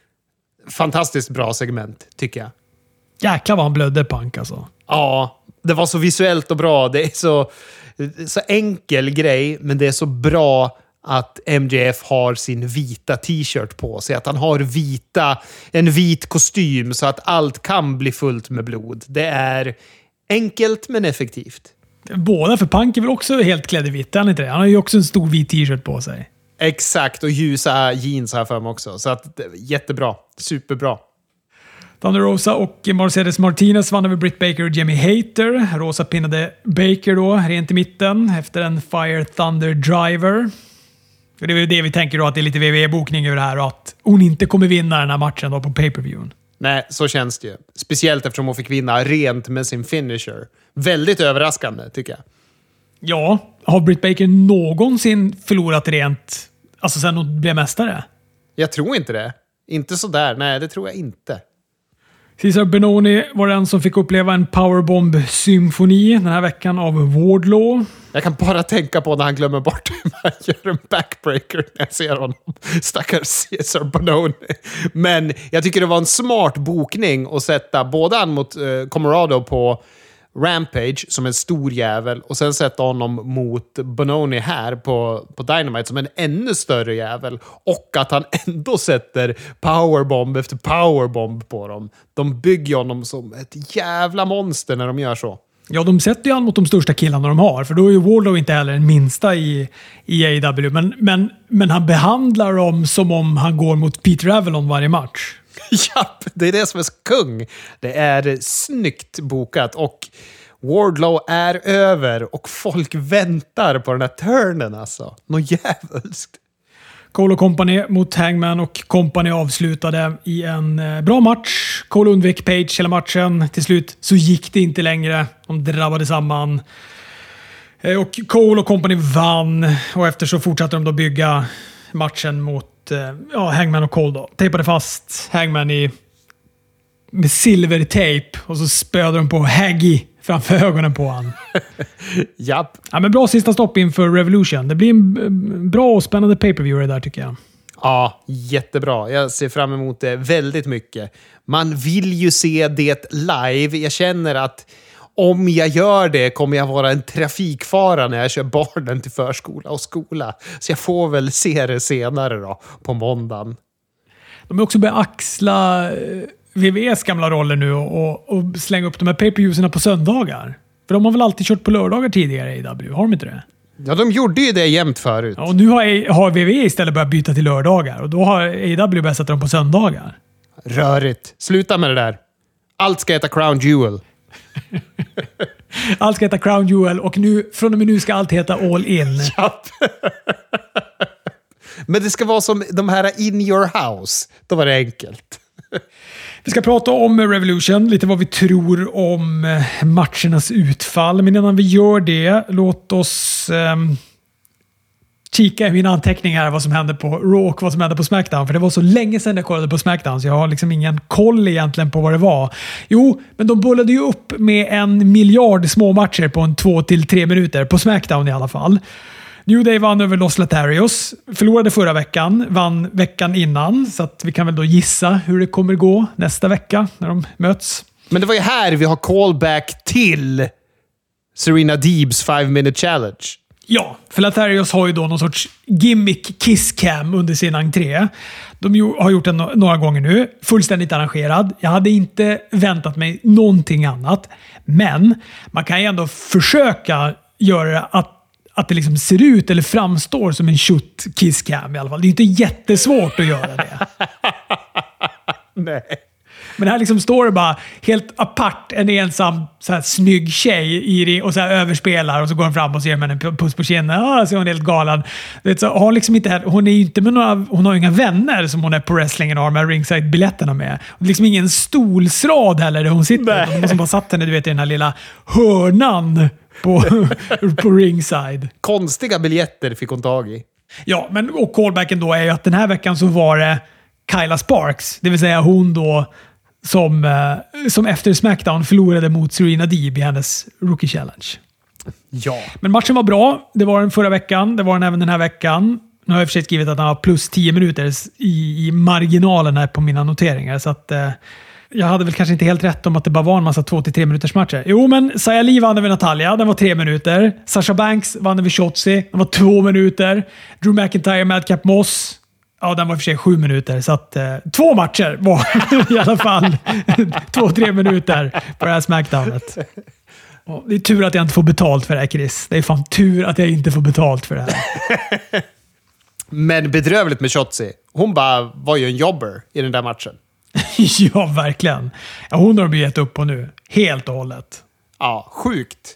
fantastiskt bra segment tycker jag. Jäklar vad han blödde Punk alltså. Ja, det var så visuellt och bra. Det är så, så enkel grej, men det är så bra att M J F har sin vita t-shirt på sig. Att han har vita, en vit kostym så att allt kan bli fullt med blod. Det är enkelt men effektivt. Båda, för Punk är väl också helt klädd i vitt, han inte det? Han har ju också en stor vit t-shirt på sig. Exakt, och ljusa jeans här för mig också. Så att, jättebra. Superbra. Thunder Rosa och Mercedes Martinez vann över Britt Baker och Jamie Hayter. Rosa pinnade Baker då, rent i mitten, efter en Fire Thunder Driver. Och det är väl det vi tänker då, att det är lite V V E-bokning över det här och att hon inte kommer vinna den här matchen då på pay-per-viewen. Nej, så känns det ju. Speciellt eftersom hon fick vinna rent med sin finisher. Väldigt överraskande, tycker jag. Ja, har Britt Baker någonsin förlorat rent, alltså sen hon blev mästare? Jag tror inte det. Inte så där. Nej, det tror jag inte. Cesar Benoni var den som fick uppleva en powerbomb-symfoni den här veckan av Wardlow. Jag kan bara tänka på när han glömmer bort hur man gör en backbreaker när jag ser honom. Stackars Cesar Benoni. Men jag tycker det var en smart bokning att sätta både han mot uh, Comorado på Rampage som en stor jävel och sen sätta honom mot Benoni här på, på Dynamite som en ännu större jävel, och att han ändå sätter powerbomb efter powerbomb på dem. De bygger honom som ett jävla monster när de gör så. Ja, de sätter ju an mot de största killarna de har, för då är ju Wardlow inte heller den minsta i, i A E W, men, men, men han behandlar dem som om han går mot Peter Avalon varje match. Japp, det är det som är så kung. Det är snyggt bokat och Wardlow är över och folk väntar på den här turnen alltså. Något jävulskt. Cole och Company mot Hangman och Company avslutade i en eh, bra match. Cole undvek Page hela matchen. Till slut så gick det inte längre. De drabbade samman. Eh, och Cole och Company vann och efter så fortsatte de då bygga matchen mot ja, Hangman och Cole då. Tejpade fast Hangman i med silvertejp och så spödde de på Haggy framför ögonen på han. Japp. Ja, men bra sista stopp inför Revolution. Det blir en bra och spännande pay-per-view det där tycker jag. Ja, jättebra. Jag ser fram emot det väldigt mycket. Man vill ju se det live. Jag känner att om jag gör det kommer jag vara en trafikfara när jag kör barnen till förskola och skola. Så jag får väl se det senare då, på måndagen. De har också börjat axla V V E:s gamla roller nu och, och slänga upp de här pay-per-viewsarna på söndagar. För de har väl alltid kört på lördagar tidigare i A E W, har de inte det? Ja, de gjorde ju det jämt förut. Ja, och nu har, har V V E istället börjat byta till lördagar och då har A E W börjat sätta dem på söndagar. Rörigt. Sluta med det där. Allt ska heta Crown Jewel. Allt ska heta Crown Jewel och nu, från och med nu ska allt heta All In. Japp. Men det ska vara som de här In Your House. Då var det enkelt. Vi ska prata om Revolution, lite vad vi tror om matchernas utfall. Men innan vi gör det, låt oss um, kika i mina anteckningar vad som hände på Raw och vad som hände på SmackDown. För det var så länge sedan jag kollade på SmackDown så jag har liksom ingen koll egentligen på vad det var. Jo, men de bollade ju upp med en miljard små matcher på en två till tre minuter på SmackDown i alla fall. New Day vann över Los Latarios, förlorade förra veckan, vann veckan innan, så att vi kan väl då gissa hur det kommer gå nästa vecka när de möts. Men det var ju här vi har callback till Serena Deebs five minute challenge. Ja, för Latharius har ju då någon sorts gimmick kisscam under sin entré. De ju, har gjort den no- några gånger nu. Fullständigt arrangerad. Jag hade inte väntat mig någonting annat. Men man kan ju ändå försöka göra det att, att det liksom ser ut eller framstår som en shoot kisscam i alla fall. Det är inte jättesvårt att göra det. Nej. Men här liksom står det bara helt apart en ensam så här snygg tjej i det och så här överspelar och så går hon fram och ser man en puss på kinden. Ja, så är hon helt galen. Vet, så har liksom inte, hon är inte med några, hon har inga vänner som hon är på wrestlingen och har med ringside-biljetterna med. Och liksom ingen stolsrad heller där hon sitter. De som bara satt henne, du vet, i den här lilla hörnan på, på ringside. Konstiga biljetter fick hon tag i. Ja, men och callbacken då är ju att den här veckan så var det Kyla Sparks, det vill säga hon då som, eh, som efter SmackDown förlorade mot Serena Deeb i hennes Rookie Challenge. Ja. Men matchen var bra. Det var den förra veckan. Det var den även den här veckan. Nu har jag för sig skrivit att den har plus tio minuter i, i marginalen här på mina noteringar. Så att eh, jag hade väl kanske inte helt rätt om att det bara var en massa två till tre minuters matcher. Jo, men Xia Li vann över Natalia. Den var tre minuter. Sasha Banks vann över Shotzi. Den var två minuter. Drew McIntyre, Madcap Moss. Ja, den var för sig sju minuter. Så att eh, två matcher var i alla fall två, tre minuter på det här Smackdownet. Och det är tur att jag inte får betalt för det här, Chris. Det är fan tur att jag inte får betalt för det här. Men bedrövligt med Shotzi. Hon bara var ju en jobber i den där matchen. Ja, verkligen. Ja, hon har de gett upp på nu. Helt och hållet. Ja, sjukt.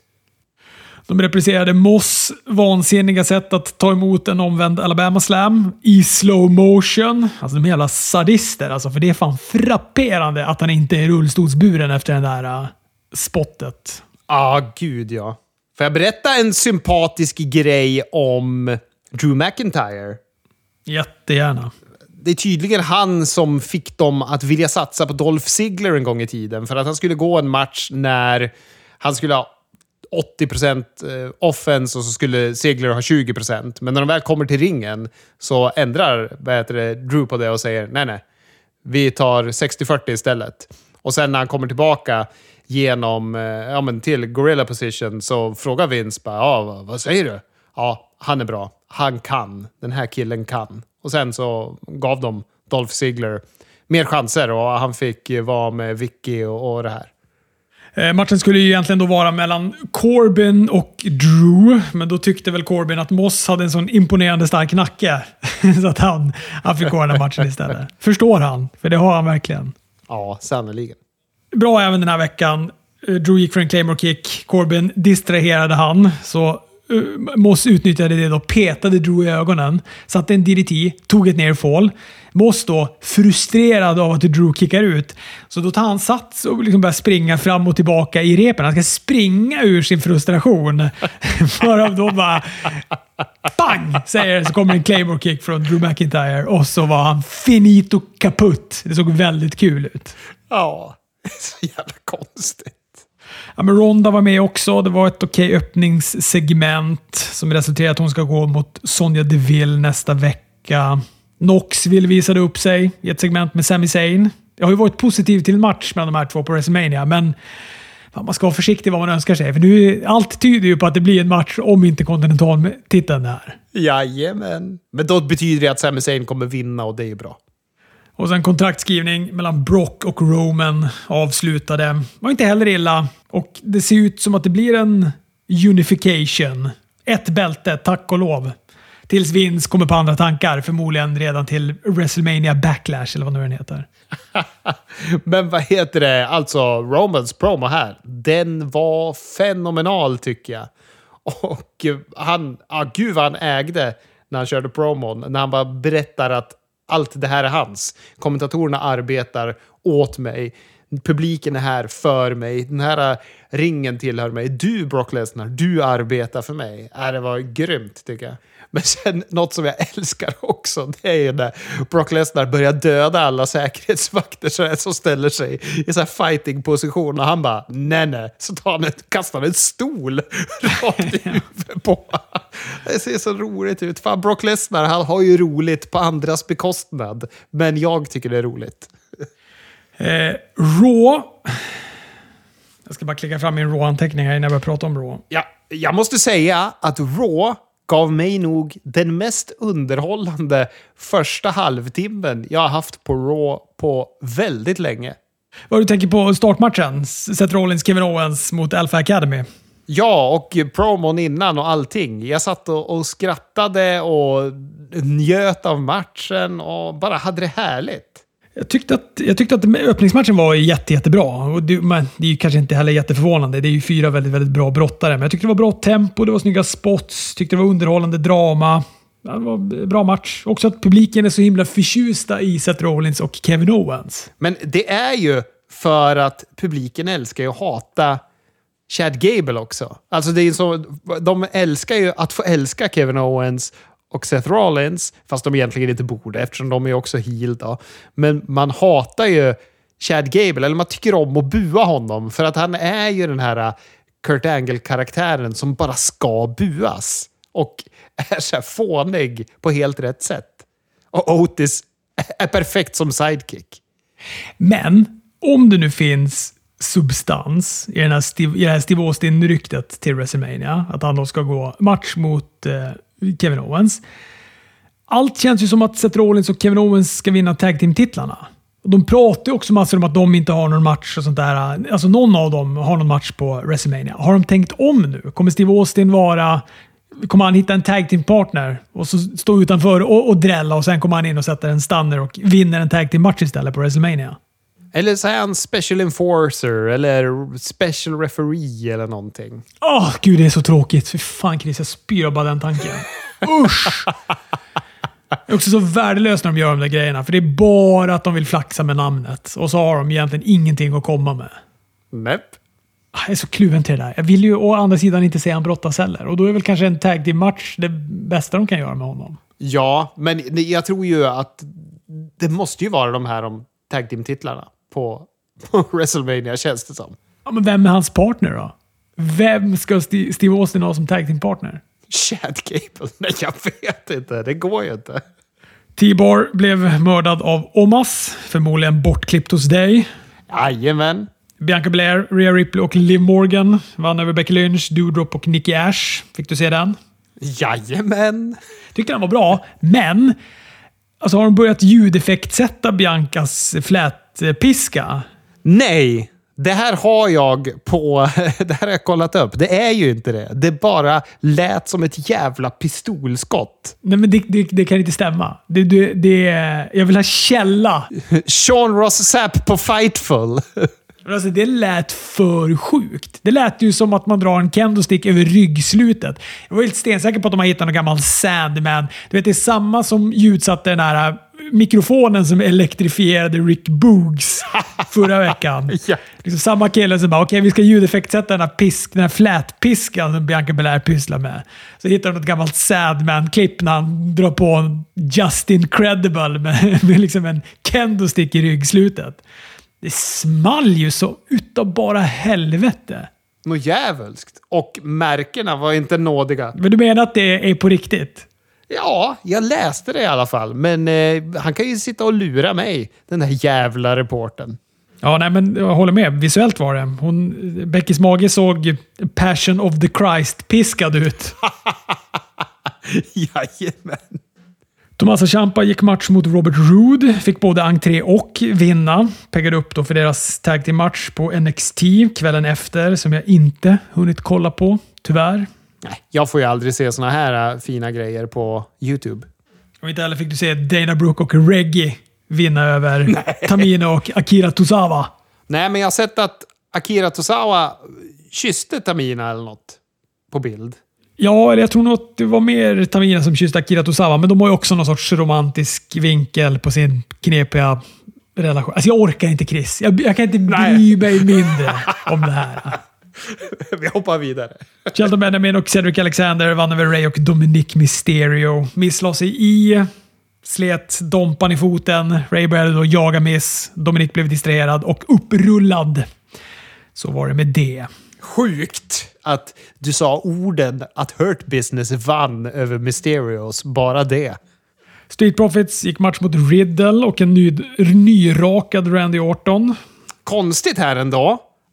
De represserade Moss vansinniga sätt att ta emot en omvänd Alabama Slam i slow motion. Alltså de är jävla sadister. Alltså, för det är fan frapperande att han inte är rullstolsburen efter den där uh, spottet. Ja, ah, gud ja. Får jag berätta en sympatisk grej om Drew McIntyre? Jättegärna. Det är tydligen han som fick dem att vilja satsa på Dolph Ziggler en gång i tiden. För att han skulle gå en match när han skulle ha åttio procent offense och så skulle Ziggler ha tjugo procent. Men när de väl kommer till ringen så ändrar vad heter det, Drew på det och säger nej, nej. Vi tar sextio fyrtio istället. Och sen när han kommer tillbaka genom ja, men till gorilla position så frågar Vince bara, ja, vad säger du? Ja, han är bra. Han kan. Den här killen kan. Och sen så gav de Dolph Ziggler mer chanser och han fick vara med Vicky och, och det här. Eh, matchen skulle ju egentligen då vara mellan Corbin och Drew, men då tyckte väl Corbin att Moss hade en sån imponerande stark nacke så att han, han fick gå den här matchen istället. Förstår han, för det har han verkligen. Ja, sannoliken. Bra även den här veckan. Drew gick för en Claymore kick. Corbin distraherade han, så uh, Moss utnyttjade det då, petade Drew i ögonen, satte en D D T, tog ett nerfall. Moss då, frustrerad av att Drew kickar ut, så då tar han sats och liksom börjar springa fram och tillbaka i repen. Han ska springa ur sin frustration. För att då bara bang, säger det, så kommer en Claymore kick från Drew McIntyre och så var han finito kaputt. Det såg väldigt kul ut. Ja, så jävla konstigt. Ja, men Ronda var med också. Det var ett okej öppningssegment som resulterade att hon ska gå mot Sonya Deville nästa vecka. Knoxville visade upp sig i ett segment med Sami Zayn. Jag har ju varit positiv till en match mellan de här två på WrestleMania, men man ska vara försiktig vad man önskar sig. För nu, allt tyder ju på att det blir en match om inte kontinentaltiteln här. Jajamän. Men då betyder det att Sami Zayn kommer vinna och det är ju bra. Och sen kontraktskrivning mellan Brock och Roman avslutade. Var inte heller illa. Och det ser ut som att det blir en unification. Ett bälte, tack och lov. Tills Vince kommer på andra tankar. Förmodligen redan till WrestleMania Backlash eller vad nu den heter. Men vad heter det? Alltså, Romans promo här. Den var fenomenal tycker jag. Och han, ah, gud vad han ägde när han körde promon. När han bara berättar att allt det här är hans. Kommentatorerna arbetar åt mig. Publiken är här för mig. Den här ringen tillhör mig. Du, Brock Lesnar, du arbetar för mig. Äh, det var grymt tycker jag. Men sen något som jag älskar också, det är ju när Brock Lesnar börjar döda alla säkerhetsvakter så här, som ställer sig i så här fighting-position och han bara, nej nej, så tar han ett, kastar han en stol rakt i huvudet på. Det ser så roligt ut. Fan, Brock Lesnar, han har ju roligt på andras bekostnad, men jag tycker det är roligt. Eh, Raw. Jag ska bara klicka fram min Raw-anteckning här innan jag börjar prata om Raw. Ja, jag måste säga att Raw gav mig nog den mest underhållande första halvtimmen jag har haft på Raw på väldigt länge. Vad du tänker på startmatchen? Seth Rollins, Kevin Owens mot Alpha Academy. Ja, och promon innan och allting. Jag satt och, och skrattade och njöt av matchen och bara hade det härligt. Jag tyckte att, jag tyckte att öppningsmatchen var jätte, jättebra. Och det, men det är ju kanske inte heller jätteförvånande. Det är ju fyra väldigt, väldigt bra brottare. Men jag tyckte det var bra tempo, det var snygga spots, tyckte det var underhållande drama. Det var en bra match. Också att publiken är så himla förtjusta i Seth Rollins och Kevin Owens. Men det är ju för att publiken älskar ju att hata Chad Gable också. Alltså det är så, de älskar ju att få älska Kevin Owens och Seth Rollins, fast de egentligen inte borde eftersom de är också heel då. Men man hatar ju Chad Gable, eller man tycker om att bua honom för att han är ju den här Kurt Angle-karaktären som bara ska buas och är så här fånig på helt rätt sätt. Och Otis är perfekt som sidekick. Men om det nu finns substans i, den här Steve, i det här Steve Austin-ryktet till WrestleMania, att han då ska gå match mot eh, Kevin Owens. Allt känns ju som att Seth Rollins och Kevin Owens ska vinna tag team-titlarna. De pratar ju också massor om att de inte har någon match och sånt där. Alltså någon av dem har någon match på WrestleMania. Har de tänkt om nu? Kommer Steve Austin vara... Kommer han hitta en tag team-partner och så stå utanför och, och drälla och sen kommer han in och sätter en stunner och vinner en tag team-match istället på WrestleMania? Eller så är han special enforcer eller special referee eller någonting. Åh, oh, gud, det är så tråkigt. Fy fan, Chris, jag spyr bara den tanken. Usch! Det är också så värdelöst när de gör de där grejerna. För det är bara att de vill flaxa med namnet. Och så har de egentligen ingenting att komma med. Näpp. Jag är så kluven till det där. Jag vill ju å andra sidan inte se han brottas heller. Och då är väl kanske en tag team match det bästa de kan göra med honom. Ja, men jag tror ju att det måste ju vara de här om tag team-titlarna på, på WrestleMania, känns det som. Ja, men vem är hans partner då? Vem ska St- Steve Austin ha som tag team-partner? Chad Gable? Nej, jag vet inte. Det går ju inte. T-Bar blev mördad av Omas. Förmodligen bortklippt hos dig. Jajamän. Bianca Belair, Rhea Ripley och Liv Morgan vann över Becky Lynch, Doudrop och Nikki Ash. Fick du se den? Jajamän. Tyckte den var bra, men alltså har de börjat ljudeffektsätta Biancas flätpiska? Nej, det här har jag på... Det här har jag kollat upp. Det är ju inte det. Det bara lät som ett jävla pistolskott. Nej, men det, det, det kan inte stämma. Det, det, det, jag vill ha källa. Sean Ross Sapp på Fightful. Alltså, det lät för sjukt. Det lät ju som att man drar en kendo-stick över ryggslutet. Jag var helt stensäker på att de har hittat någon gammal Sandman. Du vet, det är samma som ljudsatte den här mikrofonen som elektrifierade Rick Boogs förra veckan. Ja. Liksom samma kille som bara, okej, okay, vi ska ljudeffektsätta den här, pisk, den här flätpiskan som Bianca Belair pysslar med. Så hittar de något gammalt Sandman-klipp när han drar på en Just Incredible med, med liksom en kendo-stick i ryggslutet. Det small ju så utav bara helvete. Nå jävelskt. Och märkena var inte nådiga. Men du menar att det är på riktigt? Ja, jag läste det i alla fall. Men eh, han kan ju sitta och lura mig, den där jävla reporten. Ja, nej, men jag håller med. Visuellt var det. Hon, Beckys mage såg Passion of the Christ-piskad ut. Jajamän. Tommaso Ciampa gick match mot Robert Roode. Fick både entré och vinna. Peggade upp då för deras tag team match på N X T kvällen efter, som jag inte hunnit kolla på, tyvärr. Nej, jag får ju aldrig se såna här uh, fina grejer på YouTube. Och inte heller fick du se Dana Brooke och Reggie vinna över Nej. Tamina och Akira Tozawa. Nej, men jag har sett att Akira Tozawa kysste Tamina eller något på bild. Ja, eller jag tror nog att det var mer Tamina som kysste Akira Tozawa, men de har ju också någon sorts romantisk vinkel på sin knepiga relation. Alltså jag orkar inte, Chris. Jag, jag kan inte bry mig mindre om det här. Vi hoppar vidare. Shelton Benjamin och Cedric Alexander vann över Ray och Dominic Mysterio. Miss la sig i, slet dompan i foten. Ray började då jaga Miss. Dominic blev distraherad och upprullad. Så var det med det. Sjukt att du sa orden att Hurt Business vann över Mysterios. Bara det. Street Profits gick match mot Riddle och en ny, nyrakad Randy Orton. Konstigt här ändå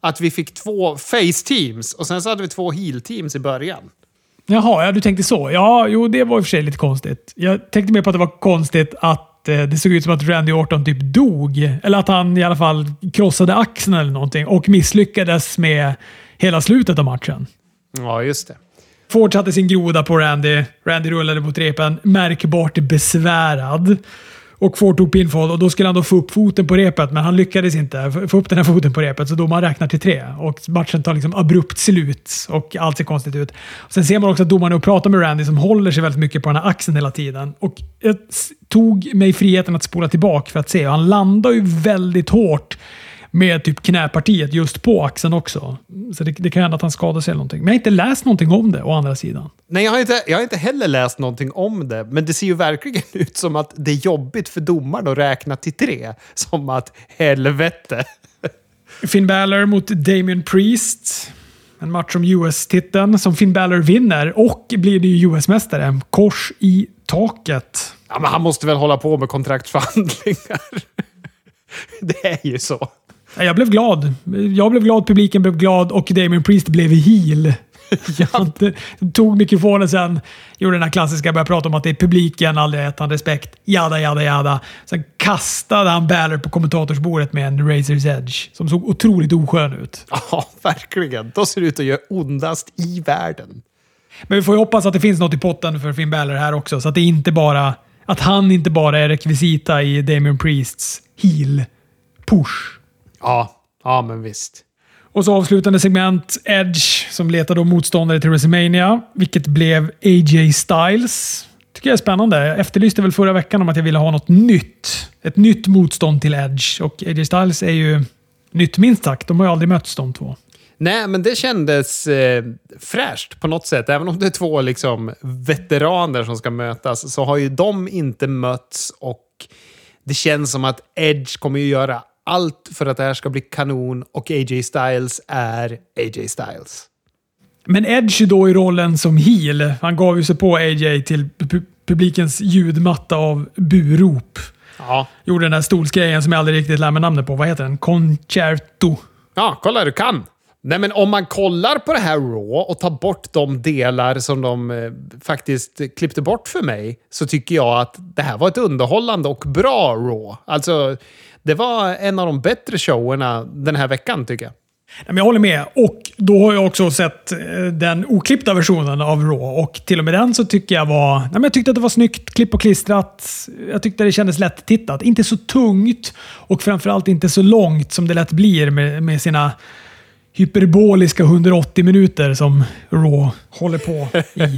att vi fick två face-teams och sen så hade vi två heel-teams i början. Jaha, ja, du tänkte så. Ja, jo, det var i och för sig lite konstigt. Jag tänkte mer på att det var konstigt att eh, det såg ut som att Randy Orton typ dog. Eller att han i alla fall krossade axeln eller någonting och misslyckades med hela slutet av matchen. Ja, just det. Ford satte sin groda på Randy. Randy rullade mot repen, märkbart besvärad. Och Ford tog pinfall och då skulle han då få upp foten på repet, men han lyckades inte få upp den här foten på repet, så då man räknar till tre. Och matchen tar liksom abrupt slut och allt ser konstigt ut. Och sen ser man också att domaren och pratar med Randy som håller sig väldigt mycket på den här axeln hela tiden. Och jag tog mig friheten att spola tillbaka för att se. Och han landar ju väldigt hårt med typ knäpartiet just på axeln också. Så det, det kan hända att han skadar sig eller någonting. Men jag har inte läst någonting om det å andra sidan. Nej, jag har, inte, jag har inte heller läst någonting om det. Men det ser ju verkligen ut som att det är jobbigt för domaren att räkna till tre. Som att helvete. Finn Balor mot Damien Priest. En match om U S-titeln som Finn Balor vinner. Och blir det ju U S-mästare. Kors i taket. Ja, men han måste väl hålla på med kontraktsförhandlingar. Det är ju så. Jag blev glad. Jag blev glad, publiken blev glad och Damien Priest blev heel. Han tog mikrofonen sen, gjorde den här klassiska, började prata om att det är publiken, aldrig gett han respekt. Jada, jada, jada. Sen kastade han Balor på kommentatorsbordet med en Razor's Edge som såg otroligt oskön ut. Ja, verkligen. De ser ut att göra ondast i världen. Men vi får ju hoppas att det finns något i potten för Finn Balor här också, så att det inte bara att han inte bara är rekvisita i Damien Priests heel push. Ja, ja men visst. Och så avslutande segment Edge som letade om motståndare till WrestleMania, vilket blev A J Styles. Tycker jag är spännande. Jag efterlyste väl förra veckan om att jag ville ha något nytt. Ett nytt motstånd till Edge. Och A J Styles är ju nytt minst sagt. De har ju aldrig mötts de två. Nej, men det kändes eh, fräscht på något sätt. Även om det är två liksom, veteraner som ska mötas så har ju de inte mötts och det känns som att Edge kommer ju göra allt för att det här ska bli kanon och A J Styles är A J Styles. Men Edge då i rollen som heel. Han gav ju sig på A J till pu- publikens ljudmatta av burop. Ja. Gjorde den där stolsgrejen som jag aldrig riktigt lär mig namnet på. Vad heter den? Concerto. Ja, kolla du kan. Nej, men om man kollar på det här Raw och tar bort de delar som de eh, faktiskt klippte bort för mig så tycker jag att det här var ett underhållande och bra Raw. Alltså, det var en av de bättre showerna den här veckan tycker jag. Men jag håller med. Och då har jag också sett den oklippta versionen av Raw. Och till och med den så tycker jag var... Nej, men jag tyckte att det var snyggt, klipp och klistrat. Jag tyckte det kändes lätt tittat. Inte så tungt och framförallt inte så långt som det lätt blir med, med sina hyperboliska hundraåttio minuter som Raw håller på i.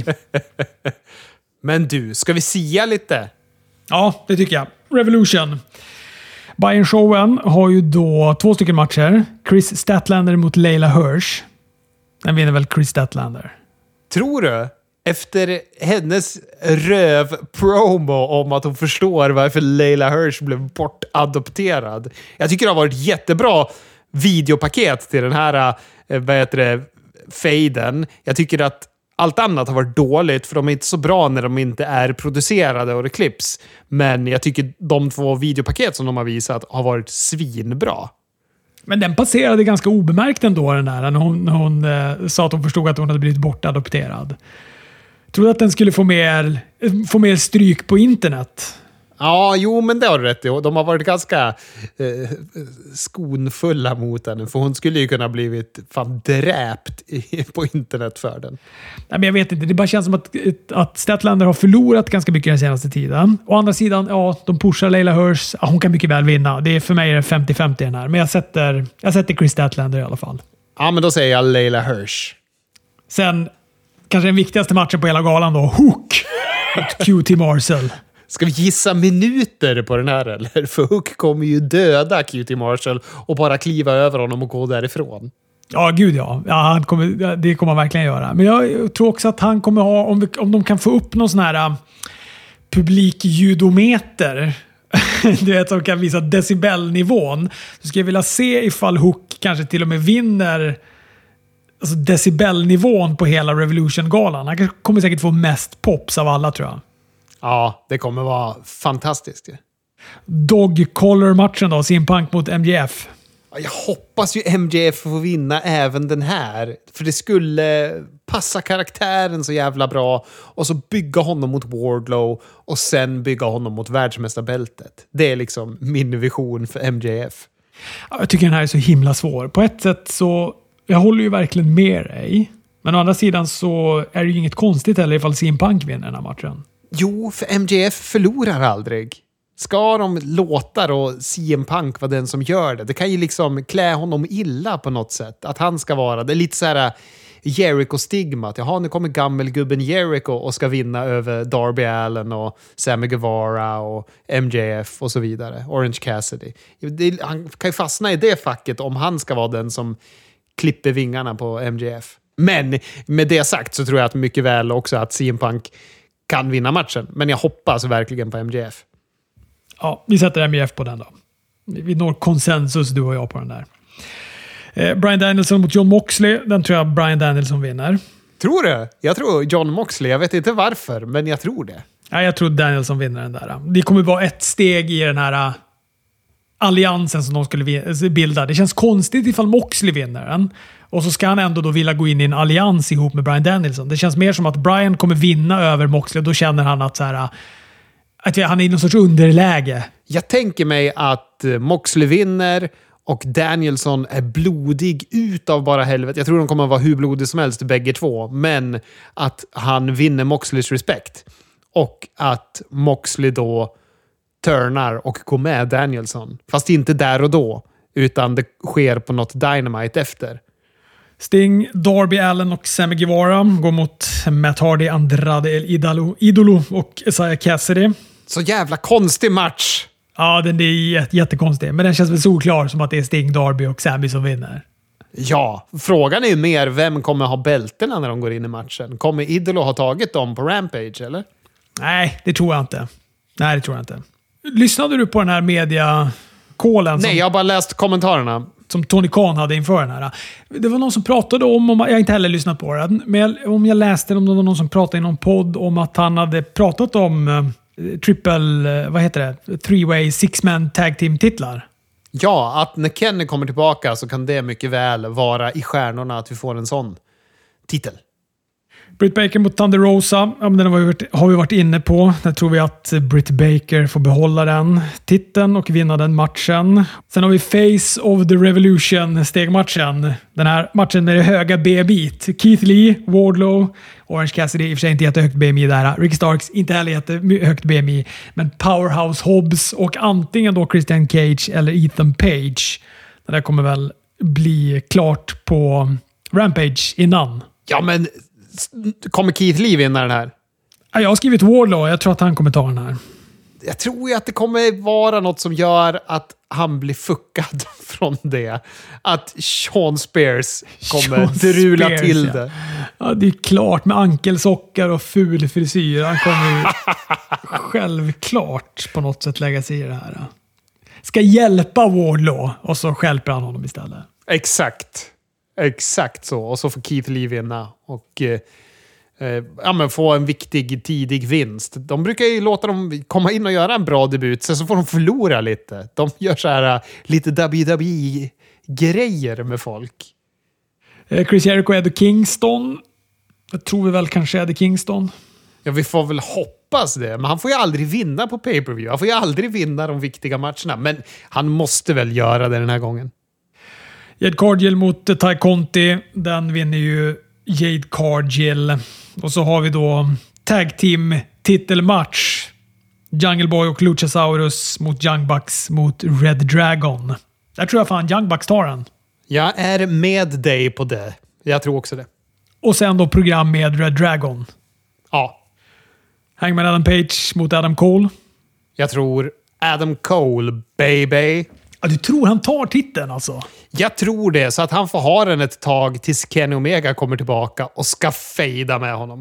Men du, ska vi sia lite? Ja, det tycker jag. Revolution. Bayern-showen har ju då två stycken matcher. Chris Statlander mot Layla Hirsch. Den vinner väl Chris Statlander. Tror du? Efter hennes röv-promo om att hon förstår varför Layla Hirsch blev bortadopterad. Jag tycker det har varit jättebra videopaket till den här äh, vad heter det, fejden. Jag tycker att allt annat har varit dåligt för de är inte så bra när de inte är producerade och det klipps. Men jag tycker de två videopaket som de har visat har varit svinbra. Men den passerade ganska obemärkt ändå den där när hon, när hon eh, sa att hon förstod att hon hade blivit bortadopterad. Tror du att den skulle få mer, få mer stryk på internet? Ja, jo, men det har du rätt i. De har varit ganska eh, skonfulla mot henne. För hon skulle ju kunna blivit fan dräpt i, på internet för den. Nej, men jag vet inte. Det bara känns som att, att Statlander har förlorat ganska mycket den senaste tiden. Å andra sidan, ja, de pushar Layla Hirsch. Ja, hon kan mycket väl vinna. Det är för mig är det femtio femtio den här. Men jag sätter, jag sätter Chris Statlander i alla fall. Ja, men då säger jag Layla Hirsch. Sen, kanske den viktigaste matchen på hela galan då. Hook mot Q T Marshall. Ska vi gissa minuter på den här eller? För Hook kommer ju döda Q T Marshall och bara kliva över honom och gå därifrån. Ja, gud ja. ja han kommer, det kommer han verkligen göra. Men jag tror också att han kommer ha, om, vi, om de kan få upp någon sån här uh, publikljudometer, du vet, som kan visa decibelnivån, så skulle jag vilja se ifall Hook kanske till och med vinner alltså decibelnivån på hela Revolution-galan. Han kommer säkert få mest pops av alla, tror jag. Ja, det kommer vara fantastiskt. Dog Collar-matchen då, C M Punk mot M J F. Jag hoppas ju M J F får vinna även den här. För det skulle passa karaktären så jävla bra. Och så bygga honom mot Wardlow. Och sen bygga honom mot världsmästarbältet. Det är liksom min vision för M J F. Jag tycker den här är så himla svår. På ett sätt så... Jag håller ju verkligen med dig. Men å andra sidan så är det ju inget konstigt heller ifall C M Punk vinner den här matchen. Jo, för M J F förlorar aldrig. Ska de låta då C M Punk vara den som gör det? Det kan ju liksom klä honom illa på något sätt. Att han ska vara... Det är lite så här Jericho-stigmat. Jaha, nu kommer gammelgubben Jericho och ska vinna över Darby Allin och Sammy Guevara och M J F och så vidare. Orange Cassidy. Det, han kan ju fastna i det facket om han ska vara den som klipper vingarna på M J F. Men med det sagt så tror jag att mycket väl också att C M Punk kan vinna matchen. Men jag hoppas verkligen på M J F. Ja, vi sätter M J F på den då. Vi når konsensus, du och jag, på den där. Eh, Bryan Danielson mot John Moxley. Den tror jag Bryan Danielson vinner. Tror du? Jag tror John Moxley. Jag vet inte varför, men jag tror det. Ja, jag tror Danielson vinner den där. Det kommer vara ett steg i den här uh, alliansen som de skulle bilda. Det känns konstigt ifall Moxley vinner den. Och så ska han ändå då vilja gå in i en allians ihop med Bryan Danielson. Det känns mer som att Bryan kommer vinna över Moxley. Då känner han att, så här, att han är i någon sorts underläge. Jag tänker mig att Moxley vinner och Danielson är blodig utav bara helvete. Jag tror de kommer att vara hur blodig som helst bägge två. Men att han vinner Moxleys respekt. Och att Moxley då turnar och går med Danielson. Fast inte där och då. Utan det sker på något Dynamite efter. Sting, Darby Allin och Sammy Guevara går mot Matt Hardy, Andrade El Idolo, Idolo och Isaiah Cassidy. Så jävla konstig match! Ja, den är jättekonstig. Men den känns väl solklar som att det är Sting, Darby och Sammy som vinner. Ja, frågan är ju mer vem kommer ha bältena när de går in i matchen. Kommer Idolo ha tagit dem på Rampage, eller? Nej, det tror jag inte. Nej, det tror jag inte. Lyssnade du på den här media-callen? Nej, jag har bara läst kommentarerna. Som Tony Khan hade inför den här. Det var någon som pratade om, om jag har inte heller lyssnat på den, men om jag läste om det var någon som pratade i någon podd om att han hade pratat om uh, triple, uh, vad heter det? Three-way, six-man tag team-titlar. Ja, att när Kenny kommer tillbaka så kan det mycket väl vara i stjärnorna att vi får en sån titel. Britt Baker mot Thunder Rosa. Ja, men den har vi, varit, har vi varit inne på. Där tror vi att Britt Baker får behålla den titeln och vinna den matchen. Sen har vi Face of the Revolution stegmatchen. Den här matchen med det höga B M-it. Keith Lee, Wardlow, Orange Cassidy, i och för sig inte jättehögt B M I där. Ricky Starks, inte heller jättehögt B M I. Men Powerhouse Hobbs och antingen då Christian Cage eller Ethan Page. Det där kommer väl bli klart på Rampage innan. Ja, men kommer Keith Lee vinna den här? Ja, jag har skrivit Wardlow. Jag tror att han kommer ta den här. Jag tror ju att det kommer vara något som gör att han blir fuckad från det. Att Sean Spears kommer drula Spears, till ja. det. Ja, det är klart med ankelsockar och ful frisyr. Han kommer ju självklart på något sätt lägga sig i det här. Ska hjälpa Wardlow och så stjälper han honom istället. Exakt. Exakt så. Och så får Keith Lee vinna. Och eh, eh, ja, men få en viktig tidig vinst. De brukar ju låta dem komma in och göra en bra debut. Sen så får de förlora lite. De gör så här lite W W E-grejer med folk. Eh, Chris Jericho och Eddie Kingston. Jag tror vi väl kanske Eddie Kingston. Ja, vi får väl hoppas det. Men han får ju aldrig vinna på pay-per-view. Han får ju aldrig vinna de viktiga matcherna. Men han måste väl göra det den här gången. Jade Cargill mot Ty Conti. Den vinner ju Jade Cargill. Och så har vi då tag team titelmatch. Jungle Boy och Luchasaurus mot Young Bucks mot Red Dragon. Där tror jag fan Young Bucks tar den. Jag är med dig på det. Jag tror också det. Och sen då program med Red Dragon. Ja. Hangman Adam Page mot Adam Cole. Jag tror Adam Cole, baby. Ja, du tror han tar titeln alltså? Jag tror det, så att han får ha den ett tag tills Kenny Omega kommer tillbaka och ska fejda med honom.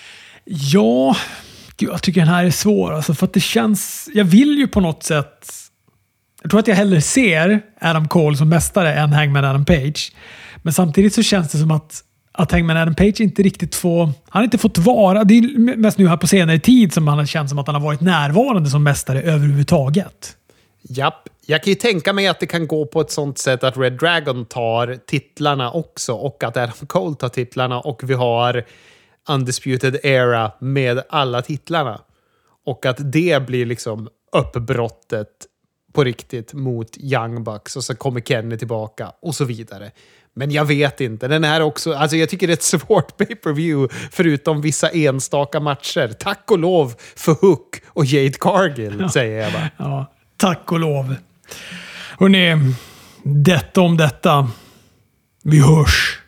Ja, gud, jag tycker den här är svår. Alltså, för att det känns... Jag vill ju på något sätt... Jag tror att jag hellre ser Adam Cole som mästare än Hangman Adam Page. Men samtidigt så känns det som att, att Hangman Adam Page inte riktigt får... Han har inte fått vara... Det är mest nu här på senare tid som han har känt som att han har varit närvarande som mästare överhuvudtaget. Japp, Jag kan ju tänka mig att det kan gå på ett sånt sätt att Red Dragon tar titlarna också och att Adam Cole tar titlarna och vi har Undisputed Era med alla titlarna. Och att det blir liksom uppbrottet på riktigt mot Young Bucks och så kommer Kenny tillbaka och så vidare. Men jag vet inte. Den här också, alltså jag tycker det är ett svårt pay-per-view förutom vissa enstaka matcher. Tack och lov för Hook och Jade Cargill, ja. säger jag bara. Ja, tack och lov. Hörrni, detta om detta. Vi hörs.